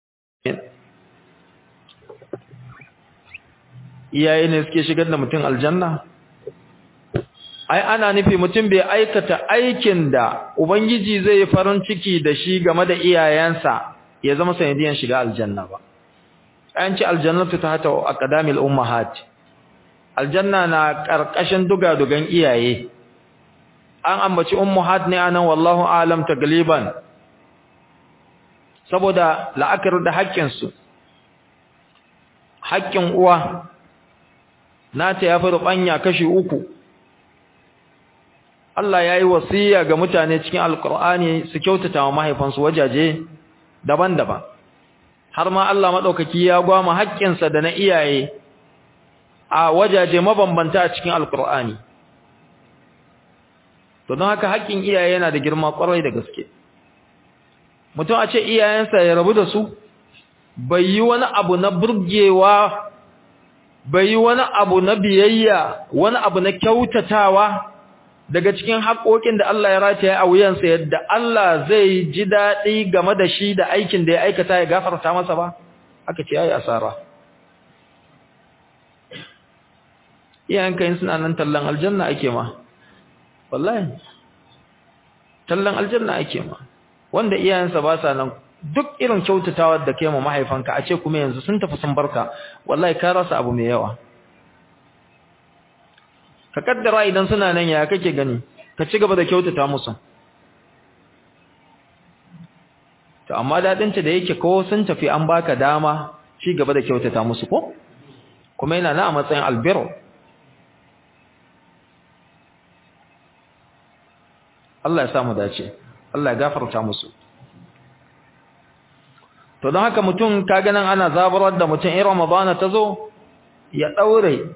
iyaye ne suke shigar da mutum aljanna ai ana nufi mutum bai aikata aikin da ubangiji zai farin ciki da shi game da iyayensa ya zama sanadiyan shiga aljanna ba an ce aljannatu tahta aqdamil ummahat aljanna na karkashin dugadugan iyaye an ambaci ummahat ne anan wallahu alam tagliban saboda la'akar da haƙƙin su haƙƙin uwa nata ya fi rubanya kashi uku Allah ya yi wasiya ga mutane cikin alkur'ani su kyautata wa mahaifansu wajaje daban-daban har ma Allah maɗaukaki ya gwama haƙƙinsa da na iyaye a wajaje mabambanta a cikin alkur'ani to don haka haƙƙin iyaye yana da girma ƙwarai da gaske mutum a ce iyayensa ya rabu da su bai yi wani abu na burgewa bai yi wani abu na biyayya wani abu na kyautatawa daga cikin haƙoƙin da Allah ya rataya a wuyansa yadda Allah zai ji daɗi game da shi da aikin da ya aikata ya gafarta masa ba aka ce ai asara iyayenka yin suna nan tallan aljanna ake ma wallahi tallan aljanna ake ma wanda iyayensa ba sa nan duk irin kyautatawar da kai ma mahaifanka a ce kuma yanzu sun tafi sun barka wallahi ka rasa abu mai yawa ka kaddara idan suna nan ya kake gani ka ci gaba da kyautata musu to amma dadin ta da yake ko sun tafi an baka dama ci gaba da kyautata musu ko kuma yana na a matsayin albir Allah ya samu dace Allah ya gafarta musu to don haka mutum kaga nan ana zabarar da mutum in Ramadana tazo ya daure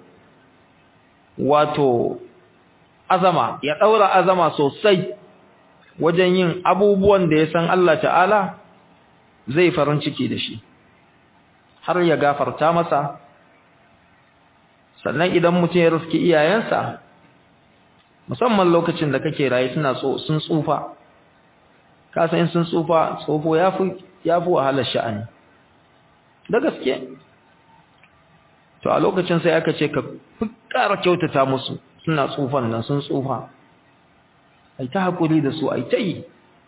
wato azama ya daura azama sosai wajen yin abubuwan da ya san Allah ta'ala zai farin ciki da shi har ya gafarta masa sannan idan mutum ya riski iyayensa musamman lokacin da kake raye suna sun tsufa ka san sun tsufa tsofo yafi yafi wahalar sha'ani da gaske to a lokacin sai aka ce ka ƙara kyautata musu suna tsufan nan sun tsufa ai ta hakuri da su ai ta yi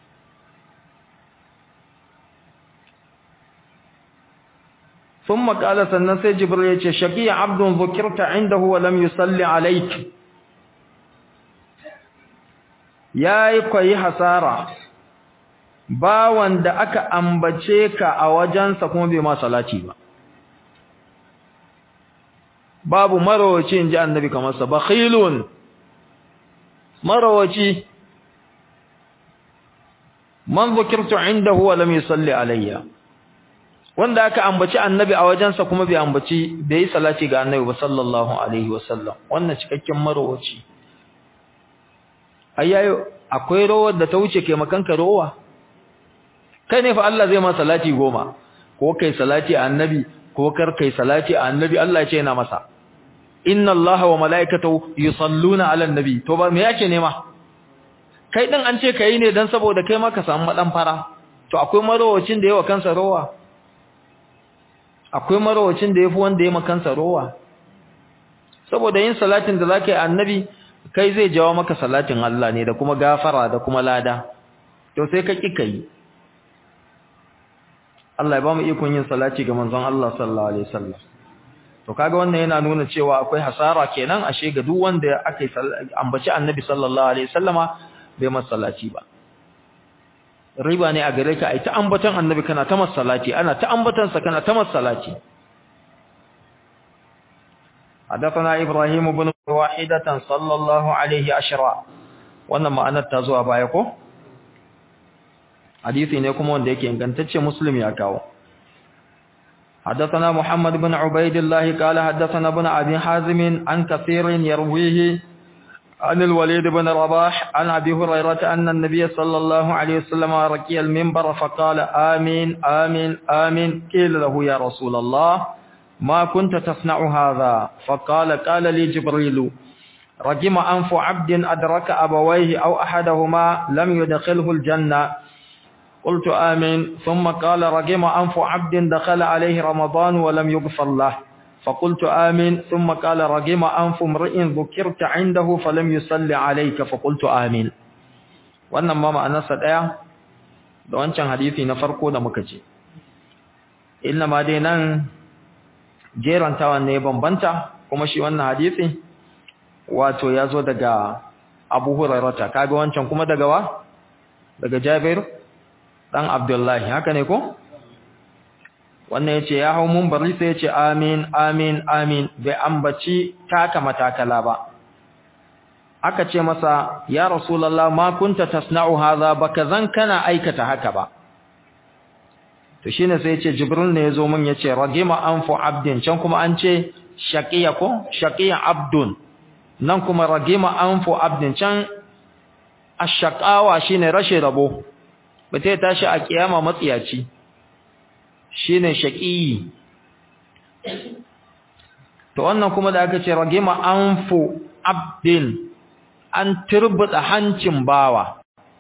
ثم قال sannan sai jibril ya ce shaqiya abdun dhukirta indahu wa lam yusalli alayk yayi koyi hasara ba wanda aka ambace ka a wajensa kuma bai ma salati ba babu marawaci inji annabi kamar sa bakhilun marawaci man dhukirtu indahu wa lam yusalli alayya wanda aka ambaci annabi a wajensa kuma bai ambaci bai salati ga annabi ba sallallahu alaihi wasallam wannan cikakken marawaci ayyayo akwai rawar da ta wuce kai makanka rowa kai ne fa Allah zai ma salati goma ko kai salati a annabi ko kar kai salati a annabi Allah ya ce yana masa inna Allaha wa malaikatahu yusalluna ala annabi to ba me yake nema kai din an ce kai ne dan saboda kai ma ka samu madan fara to akwai marawacin da yawa kansa rowa akwai marawacin da yafi wanda yayi makansa rowa saboda yin salatin da zaka yi annabi kai zai jawo maka salatin Allah ne da kuma gafara da kuma lada to sai ka kika yi Allah ya ba mu ikon yin salati ga manzon Allah sallallahu alaihi wasallam to kaga wannan yana nuna cewa akwai hasara kenan ashe ga duk wanda aka ambaci annabi sallallahu alaihi wasallama bai masallaci ba riba ne a gare ka ai ta ambatan annabi kana ta masallaci ana ta ambatan sa kana ta masallaci hadathana ibrahim ibn wahidatan sallallahu alaihi ashra wannan ma'anar ta zuwa baya ko hadisi ne kuma wanda yake ingantacce muslim ya kawo حدثنا محمد بن عبيد الله قال حدثنا ابن أبي حازم عن كثير يرويه عن الوليد بن رباح عن أبي هريرة أن النبي صلى الله عليه وسلم ركي المنبر فقال آمين آمين آمين قيل له يا رسول الله ما كنت تصنع هذا فقال قال لي جبريل رجم أنف عبد أدرك أبويه أو أحدهما لم يدخله الجنة قلت آمين ثم قال رغم أنف عبد دخل عليه رمضان ولم يغفر له فقلت آمين ثم قال رغم أنف امرئ ذكرت عنده فلم يصلي عليك فقلت آمين. wannan ma ma'anarsa daya da wancan hadisi na farko da muka ce, illa ma dai nan jerantawan ne bambanta, kuma shi wannan hadisi wato ya zo daga Abu Hurairah, kaga wancan kuma daga wa daga Jabir dan Abdullahi, haka ne ko? Wannan yace ya hau munbari sai yace amin amin amin, bai ambaci taka matakala ba. Aka ce masa ya Rasulullah ma kunta tasna'u hadha, baka zan kana aikata haka ba. To shine sai yace Jibril ne yazo mun yace ragima anfu abdin, can kuma an ce shaqiya ko shaqiya abdun, nan kuma ragima anfu abdin, can ashqawa shine rashin rabo, bata ya tashi a kiyama matsiyaci, shine shaqi. To wannan kuma da aka ce ragima anfu abdin, an turbuda hancin bawa,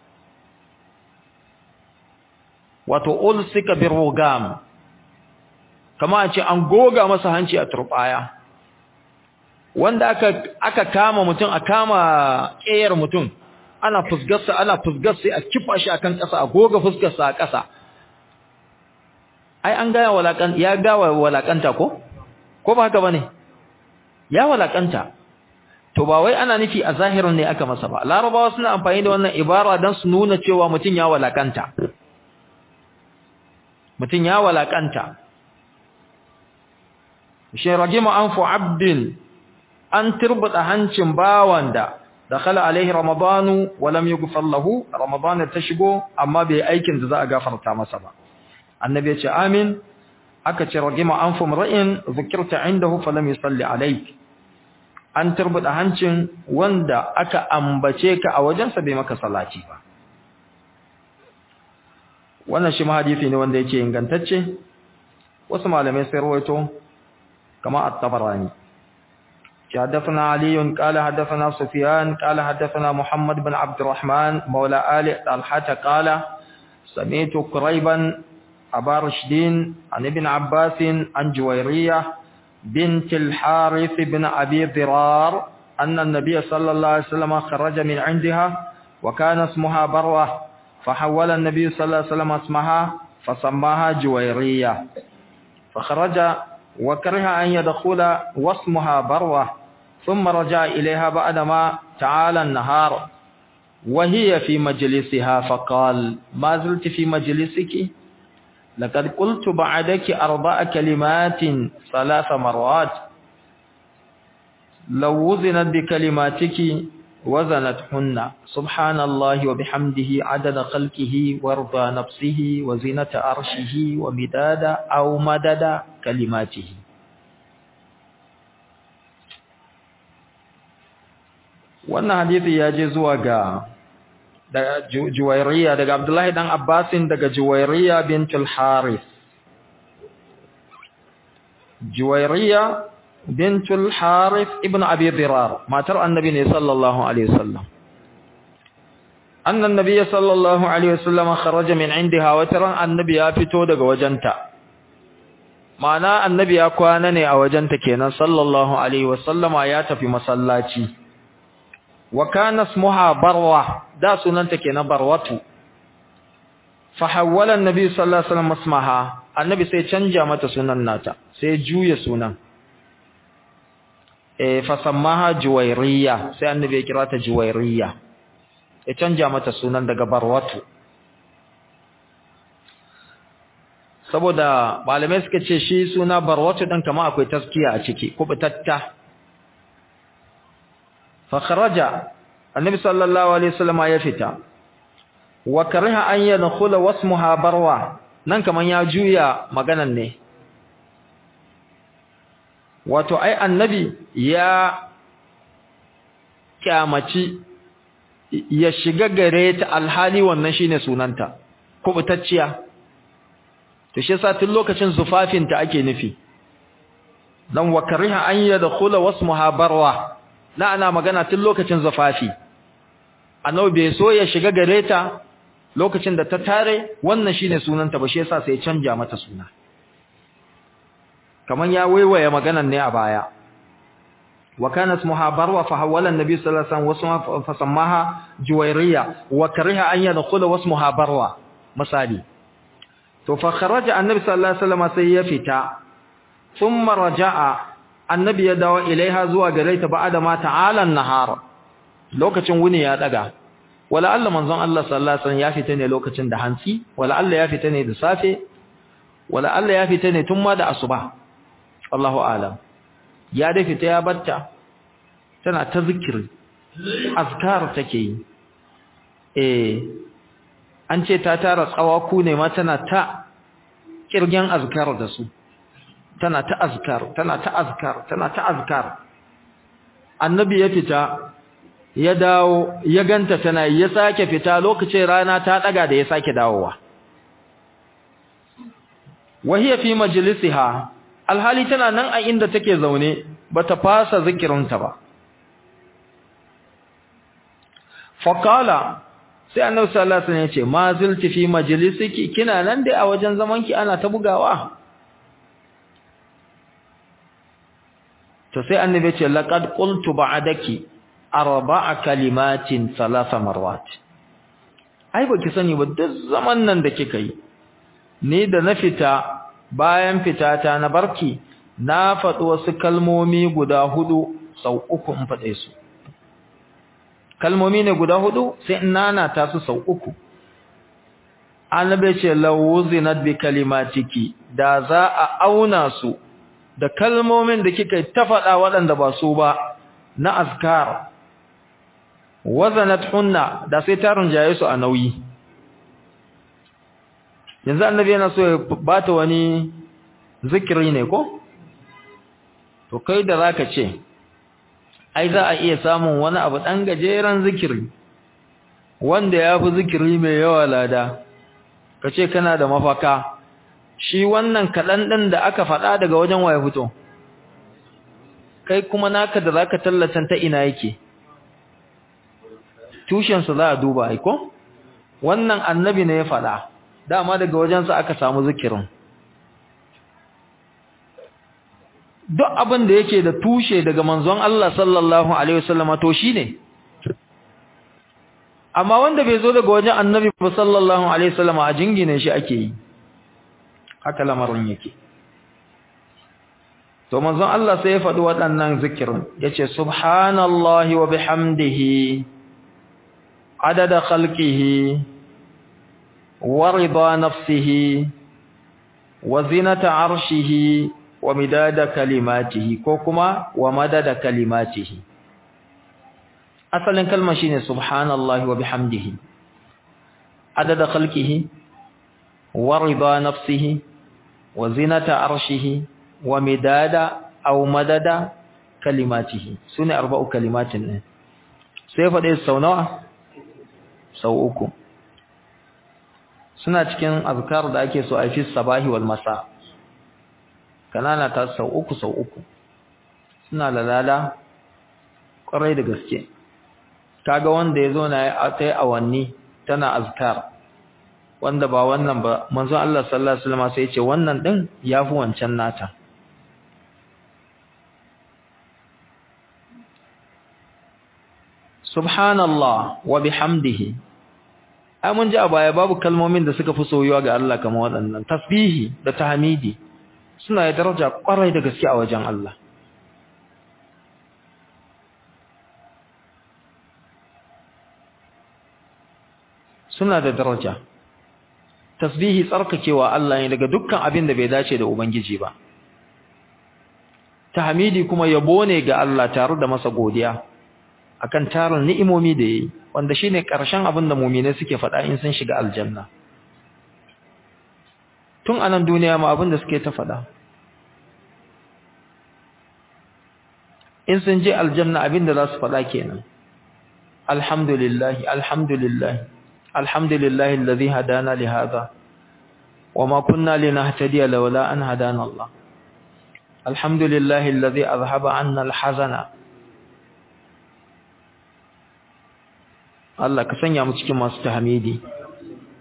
wato ulsika birugam, kama a ce an goga masa hanci a turbaya. Wanda aka aka kama mutum, a kama ƙeyar mutum, ana fusgarsa ana fusgarsa a kifa shi akan ƙasa, a goga fuskarsa a ƙasa. Ai an gaya walakan ya gawa walakanta ko ko ba haka bane, ya walakanta. To ba wai ana nufi a zahirin ne aka masa ba, larabawa suna amfani da wannan ibara don su nuna cewa mutum ya walakanta, mutum ya walakanta. Shi ragima anfu abdin, an turbuda hancin bawan da dakhala alaihi ramadanu wa lam yughfar lahu, ramadan ta shigo amma bai aikin da za a gafarta masa ba. Annabi ya ce amin. Aka ce ragima anfu mar'in zikirta indahu falam yusalli alayk, an turbuda hancin wanda aka ambace ka a wajensa bai maka salati ba. Wannan shi ma hadisi ne wanda yake ingantacce, wasu malamai sai rawaito kama at-Tabarani. حدثنا علي قال حدثنا سفيان قال حدثنا محمد بن عبد الرحمن مولى آل طلحة قال سمعت قريبا أبا رشدين عن ابن عباس عن جويرية بنت الحارث بن أبي ضرار أن النبي صلى الله عليه وسلم خرج من عندها وكان اسمها بروة، فحول النبي صلى الله عليه وسلم اسمها فسماها جويرية، فخرج وكره أن يدخل واسمها بروة، ثم رجع إليها بعدما تعالى النهار وهي في مجلسها فقال ما زلت في مجلسك؟ لقد قلت بعدك أربع كلمات ثلاث مرات، لو وزنت بكلماتك وزنتهن سبحان الله وبحمده عدد خلقه ورضا نفسه وزنة عرشه ومداد أو مدد كلماته. wannan hadisi ya je zuwa ga daga Juwairiya, daga Abdullahi dan Abbasin, daga Juwairiya bintul Harith. Juwairiya bintul Harith ibn Abi Dirar, matar Annabi ne sallallahu alaihi wasallam. Anna Annabi sallallahu alaihi wasallam kharaja min indiha, wa taran Annabi ya fito daga wajenta. Ma'ana Annabi ya kwana ne a wajenta kenan sallallahu alaihi wasallama, ya tafi masallaci. Wa kana ismuha Barwa, da sunanta kenan Barwatu. Fa hawwala Annabi sallallahu alaihi wasallam ismaha, Annabi sai canja mata sunan nata, sai juya sunan. Eh fa sammaha Juwairiya, sai Annabi ya kira ta Juwairiya. Ya canja mata sunan daga Barwatu. Saboda malamai suka ce shi suna Barwatu dan kama akwai taskiya a ciki, kubutatta. Fa kharaja, Annabi sallallahu alaihi wasallam ya fita. Wa kariha an yadkhula wasmuha Barwa, nan kaman ya juya maganan ne. Wato ai Annabi ya kyamaci ya shiga gare ta alhali wannan shine sunanta, kubutacciya. To shi yasa tun lokacin zufafinta ake nufi. Dan wa kariha an yadkhula wasmuha Barwa, na ana magana tun lokacin zufafi. Annabi bai so ya shiga gare ta lokacin da ta tare wannan shine sunanta ba shi yasa sai ya canja mata suna kaman ya waiwaye maganar ne a baya wa kana ismuha barwa fa hawala an-nabi sallallahu alaihi wasallam fa sammaha juwayriya wa kariha an yadkhula wasmuha barwa misali to fa kharaja annabi sallallahu alaihi wasallam sai ya fita thumma raja'a annabi ya dawo ilaiha zuwa gare ta ba'da ma ta'ala an-nahar lokacin wuni ya daga wala Allah manzon Allah sallallahu alaihi wasallam ya fita ne lokacin da hantsi wala Allah ya fita ne da safe wala Allah ya fita ne tun ma da asuba Allahu a'lam ya da fita ya batta tana ta zikiri azkar take yi eh an ce ta tara tsawaku ne ma tana ta kirgen azkar da su tana ta azkar tana ta azkar tana ta azkar annabi ya fita ya dawo ya ganta tana ya sake fita lokacin rana ta daga da ya sake dawowa wahiya fi majlisiha alhali tana nan a inda take zaune bata fasa zikirinta ba faqala sai annabi sallallahu alaihi wasallam ya ce ma zilti fi majlisiki kina nan dai a wajen zamanki ana ta bugawa to sai annabi ya ce laqad qultu ba'daki arba'a kalimatin thalatha marrat ai baki sani ba duk zaman nan da kika yi ni da na fita bayan fitata na barki na faɗi wasu kalmomi guda hudu sau uku in faɗe su kalmomi ne guda hudu sai in nana ta su sau uku annabi ce lawuzinat bi kalimatiki da za a auna su da kalmomin da kika ta faɗa waɗanda ba su ba na azkar wazanat hunna da sai ta rinjaye su a nauyi yanzu annabi yana so ya bata wani zikiri ne ko to kai da zaka ce ai za a iya samun wani abu dan gajeren zikiri wanda yafi zikiri mai yawa lada kace kana da mafaka shi wannan kadan din da aka faɗa daga wajen waye fito kai kuma naka da zaka tallatan ta ina yake tushen sa za a duba ai ko wannan annabi ne ya faɗa dama daga wajensa aka samu zikirin duk abin da yake da tushe daga manzon Allah sallallahu alaihi wasallam to shine amma wanda bai zo daga wajen annabi sallallahu alaihi wasallam a jingine shi ake yi haka lamarin yake to manzon Allah sai ya faɗi waɗannan zikirin yace subhanallahi wa bihamdihi adada khalqihi ورضا نفسه وزنة عرشه ومداد كلماته كوكما ومدد كلماته أصلا كلمة شيني سبحان الله وبحمده عدد خلقه ورضا نفسه وزنة عرشه ومداد أو مدد كلماته سنة أربع كلمات سيفة إيه سونوا سوءكم suna cikin azkar da ake so a fi sabahi wal masa kanana ta sau uku sau uku suna lalala kwarai da gaske kaga wanda yazo na tai awanni tana azkar wanda ba wannan ba manzon Allah sallallahu alaihi wasallam sai ya ce wannan din yafi wancan nata subhanallah wa bihamdihi ai mun ji a baya babu kalmomin da suka fi soyuwa ga Allah kamar waɗannan tasbihi da tahmidi suna da daraja kwarai da gaske a wajen Allah suna da daraja tasbihi tsarkakewa Allah ne daga dukkan abin da bai dace da ubangiji ba tahmidi kuma yabo ne ga Allah tare da masa godiya akan tarin ni'imomi da yayi wanda shine karshen abin da mu'mine suke faɗa in sun shiga aljanna tun anan duniya ma abin da suke ta faɗa in sun je aljanna abin da za su faɗa kenan alhamdulillah alhamdulillah alhamdulillah alladhi hadana li hadha wama kunna linahtadiya lawla an hadana Allah alhamdulillah alladhi azhaba 'anna alhazana Allah ka sanya mu cikin masu tahmidi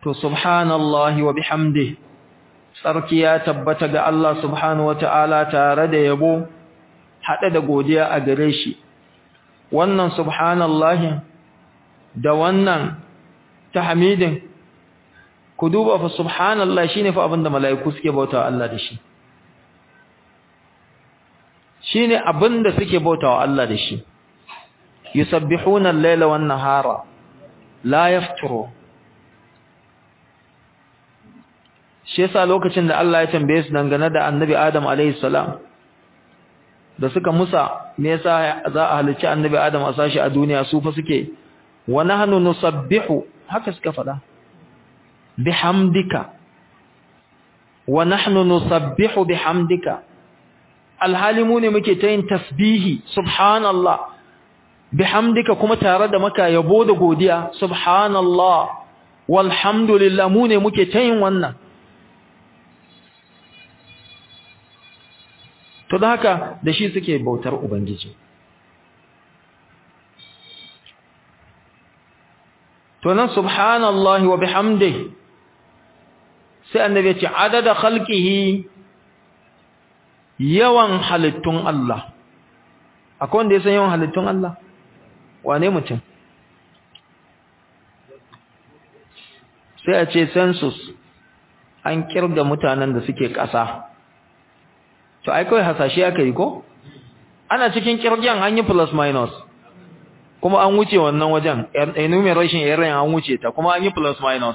to subhanallahi wa bihamdihi sarki ya tabbata ga Allah subhanahu wata'ala tare da yabo hade da godiya a gare shi wannan subhanallahi da wannan tahmidin ku duba fa subhanallahi shine fa abinda mala'iku suke bautawa Allah da shi shine abinda suke bautawa Allah da shi yusabbihuna al-laila wan-nahara la yafturu shi yasa lokacin da Allah ya tambaye su dangane da Annabi Adam alayhi salam da suka musa me yasa za a halicci Annabi Adam a sashi a duniya su fa suke wa nahnu nusabbihu haka suka fada bihamdika wa nahnu nusabbihu bihamdika alhalimu ne muke ta yin tasbihi subhanallah bihamdika kuma tare da maka yabo da godiya subhanallah walhamdulillah mu ne muke ta yin wannan to da haka da shi suke bautar ubangiji to nan subhanallahi wa bihamdihi sai annabi ya ce adada khalqihi yawan halittun Allah akwai wanda ya san yawan halittun Allah wane mutum sai a ce census an kirga mutanen da suke ƙasa to ai kawai hasashe aka yi ko ana cikin kirgen an yi plus minus kuma an wuce wannan wajen enumeration area an wuce ta kuma an yi plus minus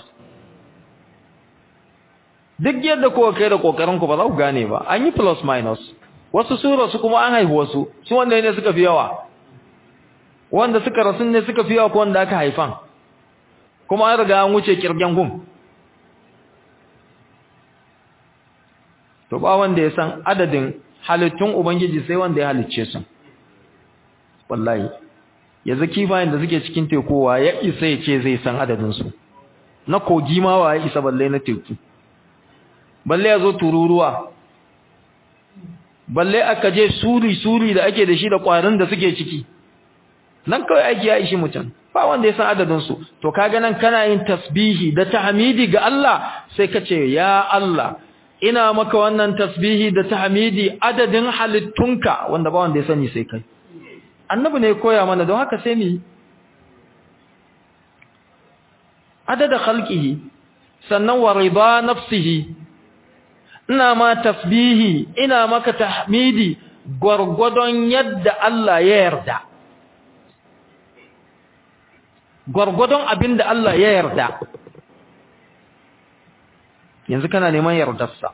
duk yadda kowa kai da kokarin ku ba za ku gane ba an yi plus minus wasu sura su kuma an haihu wasu su wanda ne suka fi yawa wanda suka rasu ne suka fi yawa ko wanda aka haifan kuma an riga an wuce kirgen gum to ba wanda ya san adadin halittun ubangiji sai wanda ya halicce su wallahi yanzu kifayen da suke cikin teku wa ya isa ya ce zai san adadin su na kogi ma wa ya isa balle na teku balle ya zo tururuwa balle aka je suri suri da ake da shi da kwarin da suke ciki nan kawai ake ya ishi mutum ba wanda ya san adadin su to kaga nan kana yin tasbihi da tahmidi ga Allah sai ka ce ya Allah ina maka wannan tasbihi da tahmidi adadin halittunka wanda ba wanda ya sani sai kai annabi ne koya mana don haka sai mu adada khalqihi sannan wa rida nafsihi ina ma tasbihi ina maka tahmidi gurgudon yadda Allah ya yarda gurgudon abinda Allah ya yarda yanzu kana neman yardarsa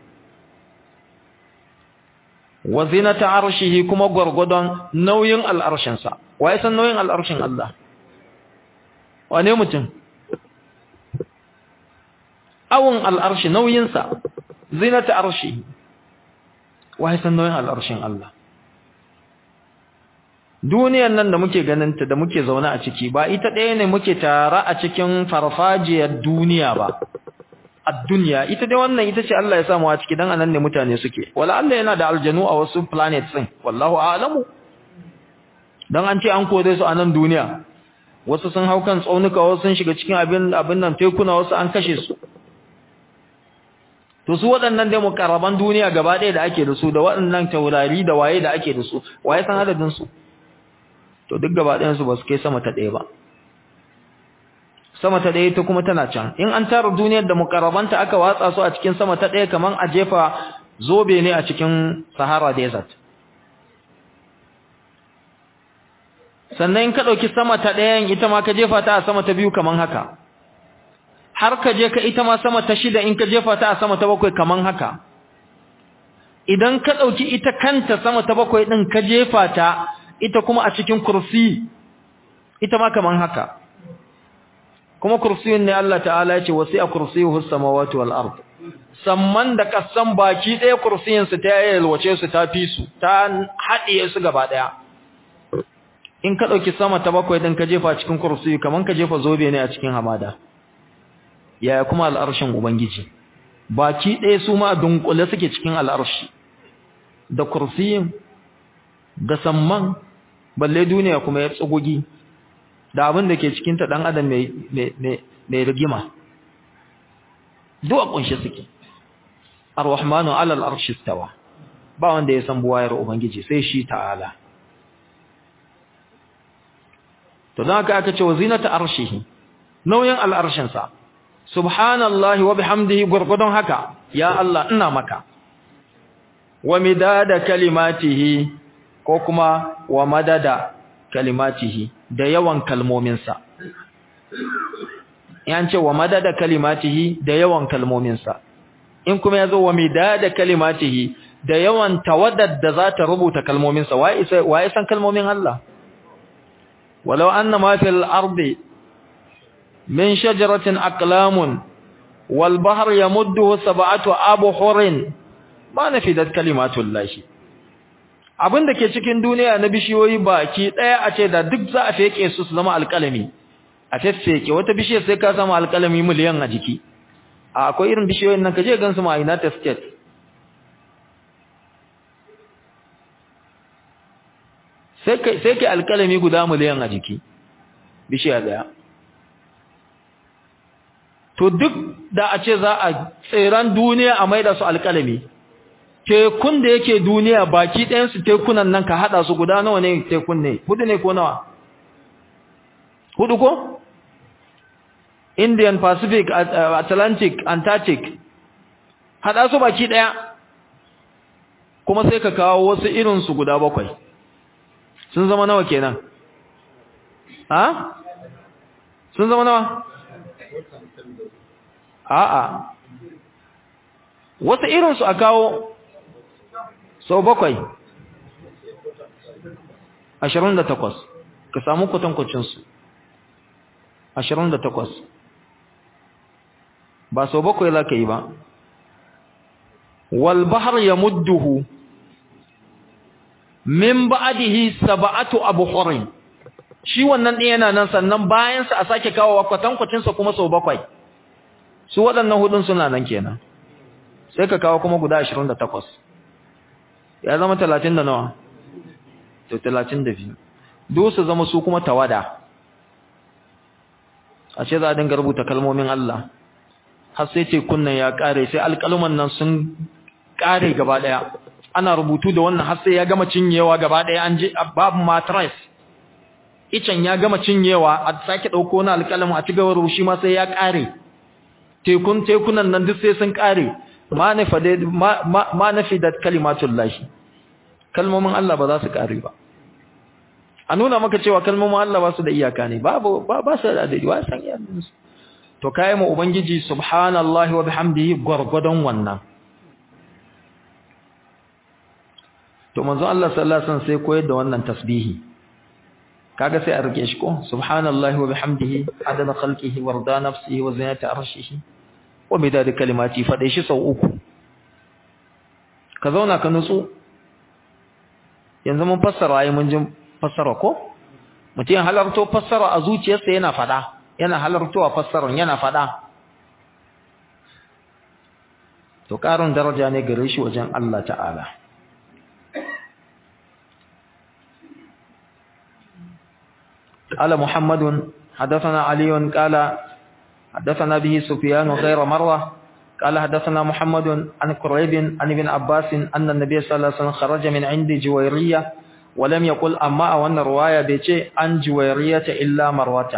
wa zinata arshihi kuma gurgudon nauyin al'arshinsa waye san nauyin al'arshin Allah wane mutum awun al'arshi nauyinsa zinata arshihi waye san nauyin al'arshin Allah duniyar nan da muke ganinta da muke zaune a ciki ba ita ɗaya ne muke tare a cikin farfajiyar duniya ba ad-dunya ita dai wannan ita ce Allah ya samu a ciki dan anan ne mutane suke wala Allah yana da aljanu a wasu planets din wallahu a'lamu dan an ce an kore su a nan duniya wasu sun hau kan tsaunuka wasu sun shiga cikin abin abin nan tekuna wasu an kashe su to su waɗannan dai mukarraban duniya gaba ɗaya da ake da su da waɗannan taurari da waye da ake da su waye san adadin su to duk gaba ɗayan su ba su kai sama ta ɗaya ba sama ta ɗaya ta kuma tana can in an tara duniyar da mukarrabanta aka watsa su a cikin sama ta ɗaya kaman a jefa zobe ne a cikin Sahara desert sannan in ka ɗauki sama ta ɗayan ita ma ka jefa ta a sama ta biyu kaman haka har ka je ka ita ma sama ta shida in ka jefa ta a sama ta bakwai kaman haka idan ka ɗauki ita kanta sama ta bakwai ɗin ka jefa ta ita kuma a cikin kursi ita ma kaman haka kuma kursiyin ne Allah ta'ala ya ce wasi'a kursiyuhu as-samawati wal ard samman da kasan baki ɗaya kursiyin su ta yalwace su ta fi su ta haɗiye su gaba ɗaya in ka ɗauki sama ta bakwai ɗin ka jefa cikin kursiyi kaman ka jefa zobe ne a cikin hamada yaya kuma al'arshin ubangiji baki ɗaya su ma dunkule suke cikin al'arshi da kursiyin da samman balle duniya kuma ya tsugugi da abin da ke cikinta ɗan adam mai rigima duk a kunshe suke ar-rahmanu 'ala al-arshi istawa ba wanda ya san buwayar ubangiji sai shi ta'ala to dan haka aka ce wazinata arshihi nauyin al-arshin sa subhanallahi wa bihamdihi gurgudun haka ya Allah ina maka wa midada kalimatihi ko kuma wa madada kalimatihi da yawan kalmominsa yan ce wa madada kalimatihi da yawan kalmominsa in kuma yazo wa midada kalimatihi da yawan tawaddad da za ta rubuta kalmominsa wai wai san kalmomin Allah walau anna ma fil ardi min shajaratin aqlamun wal bahr yamudduhu sab'atu abhurin ma nafidat kalimatullahi abinda ke cikin duniya na bishiyoyi baki daya a ce da duk za a feke su su zama alƙalami a feffeke wata bishiyar sai ka samu alƙalami miliyan a jiki akwai irin bishiyoyin nan kaje gansu ma a United States sai kai sai kai alƙalami guda miliyan a jiki bishiya daya to duk da a ce za a tsiran duniya a maida su alƙalami tekun da yake duniya baki ɗayan su tekunan nan ka hada su guda nawa ne tekun ne hudu ne ko nawa hudu ko Indian Pacific Atlantic Antarctic hada su baki ɗaya kuma sai ka kawo wasu irin su guda bakwai sun zama nawa kenan ha sun zama nawa a'a wasu irin su a kawo sau bakwai ashirin da takwas ka samu kwatankwacinsu ashirin da takwas ba sau bakwai za ka yi ba walbahar ya mudduhu min ba'adihi saba'atu abhurin shi wannan ɗin yana nan sannan bayansa a sake kawo kwatankwacinsa kuma sau bakwai su waɗannan hudun suna nan kenan sai ka kawo kuma guda ashirin da takwas ya zama talatin da nawa to talatin da biyu duk su zama su kuma tawada a ce za a dinga rubuta kalmomin Allah har sai ce kunnan ya kare sai alƙaluman nan sun kare gaba daya ana rubutu da wannan har sai ya gama cinyewa gaba daya an je babu matras icen ya gama cinyewa a sake dauko na alƙalamin a cigaba rubushi ma sai ya kare tekun tekunan nan duk sai sun kare ma nafida ma nafidat kalimatullahi kalmomin Allah ba za su kare ba a nuna maka cewa kalmomin Allah ba su da iyaka ne babu ba su da adadi wa san iyakan su to kai mu ubangiji subhanallahi wa bihamdihi gurgudan wannan to manzo Allah sallallahu alaihi wasallam sai koyar da wannan tasbihi kaga sai a rike shi ko subhanallahi wa bihamdihi adada khalqihi wa rida nafsihi wa zinata arshihi wa bidada kalimati fade shi sau uku ka zauna ka nutsu yanzu mun fassara ai mun ji fassara ko mutum halarto fassara a zuciyarsa yana fada yana halartowa fassaran yana fada to karin daraja ne gare shi wajen Allah ta'ala قال محمد حدثنا علي قال حدثنا به سفيان غير مرة قال حدثنا محمد عن قريب عن ابن عباس أن النبي صلى الله عليه وسلم خرج من عند جويرية ولم يقل أما وأن الرواية بيتي عن جويرية إلا مرة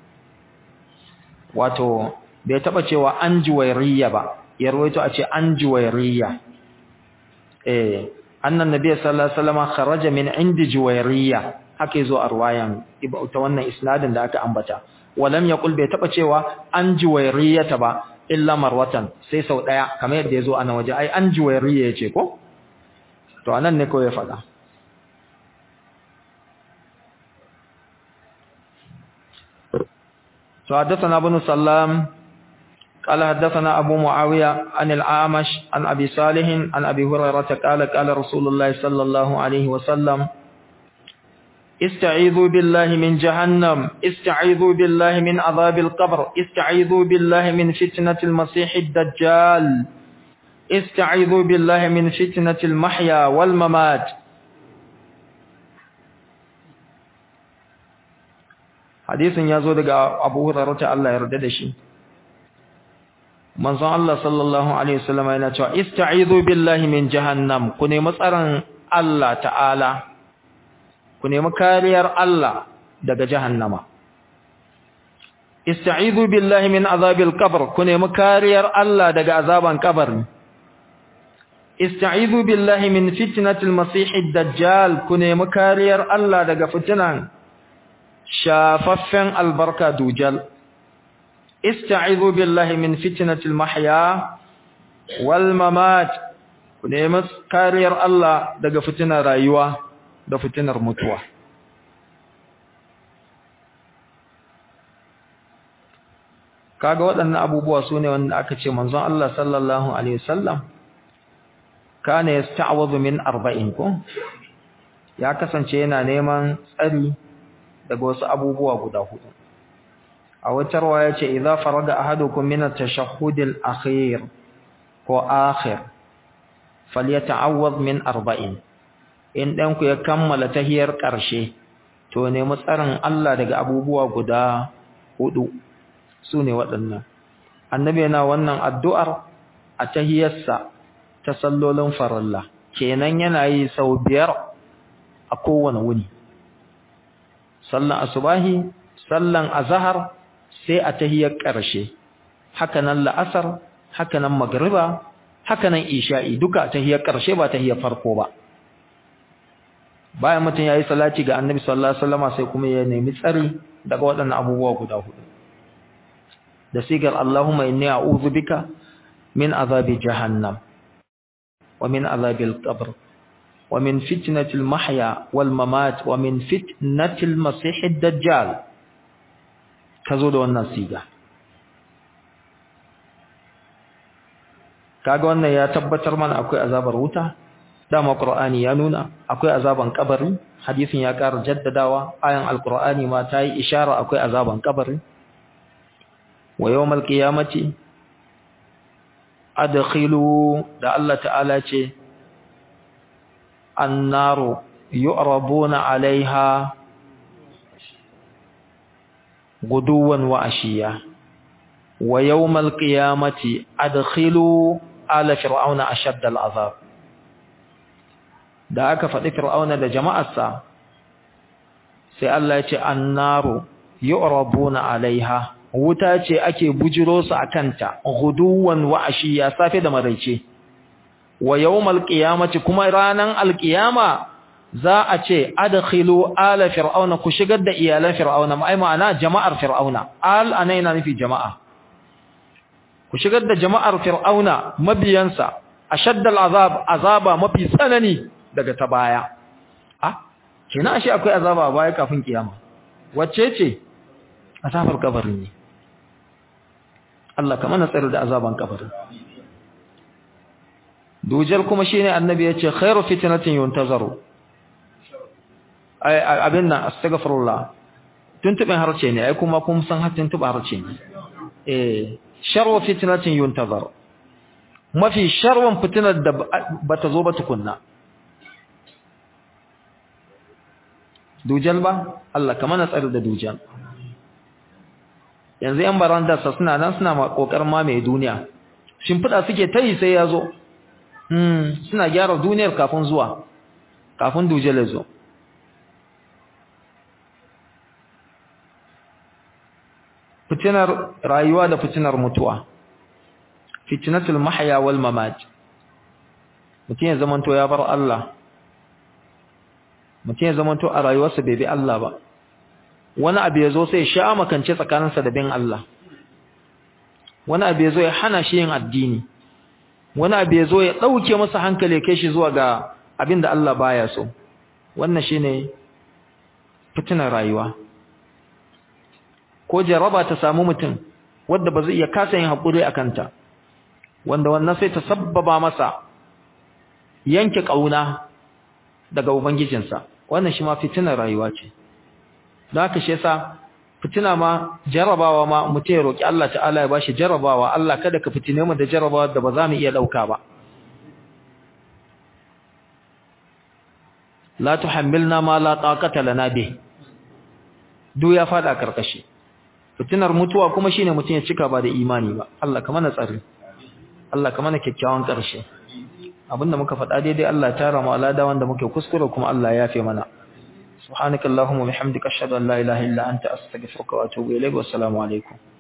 واتو بيتبتي وعن جويرية با يرويتو أتي عن جويرية إيه أن النبي صلى الله عليه وسلم خرج من عند جويرية haka yazo a ruwayan ta wannan isnadin da aka ambata walam yaqul bai taba cewa an juwayriyata ba illa marwatan sai sau daya kamar yadda yazo a nan waje ai an juwayriya yace ko to anan ne ko ya fada to hadathana ibn sallam قال حدثنا أبو معاوية عن العامش عن أبي صالح عن أبي هريرة قال قال رسول الله صلى الله عليه وسلم استعيذوا بالله من جهنم استعيذوا بالله من عذاب القبر استعيذوا بالله من فتنة المسيح الدجال استعيذوا بالله من فتنة المحيا والممات حديث يزو daga Abu Hurairah Allah ya yarda da shi manzon Allah sallallahu alaihi wasallam yana cewa ista'izu billahi min jahannam, ku nemi tsaron Allah ta'ala, ku nemi kariyar Allah daga jahannama. Ista'izu billahi min azabil qabr, ku nemi kariyar Allah daga azaban kabari. Ista'izu billahi min fitnatil masiihid dajjal, ku nemi kariyar Allah daga fitinan shafaffen albarka dujal. Ista'izu billahi min fitnatil mahya wal mamat, ku nemi kariyar Allah daga fitinar rayuwa da fitinar mutuwa. Kaga waɗannan abubuwa su ne wanda aka ce manzon Allah sallallahu alaihi wasallam kana yasta'awudhu min arba'in ko ya kasance yana neman tsari daga wasu abubuwa guda hudu. A wata riwaya ce idza faraga ahadukum min at-tashahhud al-akhir ko akhir falyata'awwadh min arba'in. In dan ku ya kammala tahiyar karshe to nemi tsarin Allah daga abubuwa guda hudu. Sune waɗannan. Annabi yana wannan addu'ar a tahiyarsa ta sallolin farilla. Kenan yana yi sau biyar a kowane wuni. Sallan asubahi, sallan azhar, sai a tahiyar ƙarshe. Haka nan la'asar, haka nan magriba, haka nan isha'i, duka a tahiyar ƙarshe ba tahiyar farko ba. Bayan mutum yayi salati ga Annabi sallallahu alaihi wasallam sai kuma ya nemi tsari daga waɗannan abubuwa guda hudu. Da sigar Allahumma inni a'udhu bika min azabi jahannam wa min azabil qabr wa min fitnatil mahya wal mamat wa min fitnatil masiihid dajjal. Kazo da wannan siga. Kaga wannan ya tabbatar mana akwai azabar wuta, dama Qur'ani ya nuna akwai azaban kabari, hadisin ya ƙara jaddadawa, ayan alqur'ani ma ta yi ishara akwai azaban kabari. Wa yawmal qiyamati adkhilu, da Allah ta'ala ce annaru yu'rabuna 'alayha guduwan wa ashiya. Wa yawmal qiyamati adkhilu ala fir'auna ashadda al'azab. Da aka faɗi fir'auna da jama'arsa sai Allah ya ce annaru yu'rabuna 'alayha, wuta ce ake bujiro su akanta guduwan wa ashiya, safe da maraice. Wa yawmal qiyamati, kuma ranan alqiyama za a ce adkhilu ala fir'auna, ku shigar da iyalan fir'auna, ai ma'ana jama'ar fir'auna. Al ana yana nufi jama'a. Ku shigar da jama'ar fir'auna mabiyansa ashaddal azab, azaba mafi tsanani daga ta baya. Ah, kina ashe akwai azaba baya kafin kiyama. Wacce ce? Azabar kabari ne. Allah kamar na tsare da azaban kabari. Dujal kuma shine annabi yace khairu fitnatin yuntazaru. Ai abin nan astaghfirullah. Tuntubin harce ne, ai kuma kun san har tuntuba harce ne. Eh, sharru fitnatin yuntazar. Mafi sharwan fitnar da bata zo ba tukunna. Dujal ba, Allah kamar na tsare da dujal. Yanzu yan barandarsa suna nan suna kokarin mamaye duniya. Shimfiɗa suke tayi sai ya zo. Hmm, suna gyara duniyar kafin zuwa, kafin dujal ya zo. Fitinar rayuwa da fitinar mutuwa. Fitnatul mahya wal mamat. Mutum ya zamanto ya bar Allah. Mutum ya zamanto a rayuwarsa bai bi Allah ba. Wani abu ya zo sai sha makance tsakaninsa da bin Allah. Wani abu ya zo ya hana shi yin addini. Wani abu ya zo ya ɗauke masa hankali kai shi zuwa ga abin da Allah baya so. Wannan shi ne fitinar rayuwa. Ko jaraba ta samu mutum wadda ba zai iya kasa yin haƙuri a kanta, wanda wannan sai ta sabbaba masa yanke ƙauna daga Ubangijinsa. Wannan shi ma fitinar rayuwa ce. Don haka shi yasa fitina ma jarabawa ma mutum ya roki Allah ta'ala ya bashi jarabawa. Allah kada ka fitine mu da jarabawa da ba za mu iya dauka ba. La tuhammilna ma la taqata lana bih. Duk ya fada karkashi. fitinar mutuwa kuma shine mutum ya cika ba da imani ba Allah ka mana tsari Allah ka mana kyakkyawan ƙarshe abinda muka faɗa daidai Allah ta rama alada wanda muke kuskure kuma Allah ya yafe mana subhanakallahumma bihamdika ashhadu an la ilaha illa anta astaghfiruka wa atubu ilayk wa assalamu alaikum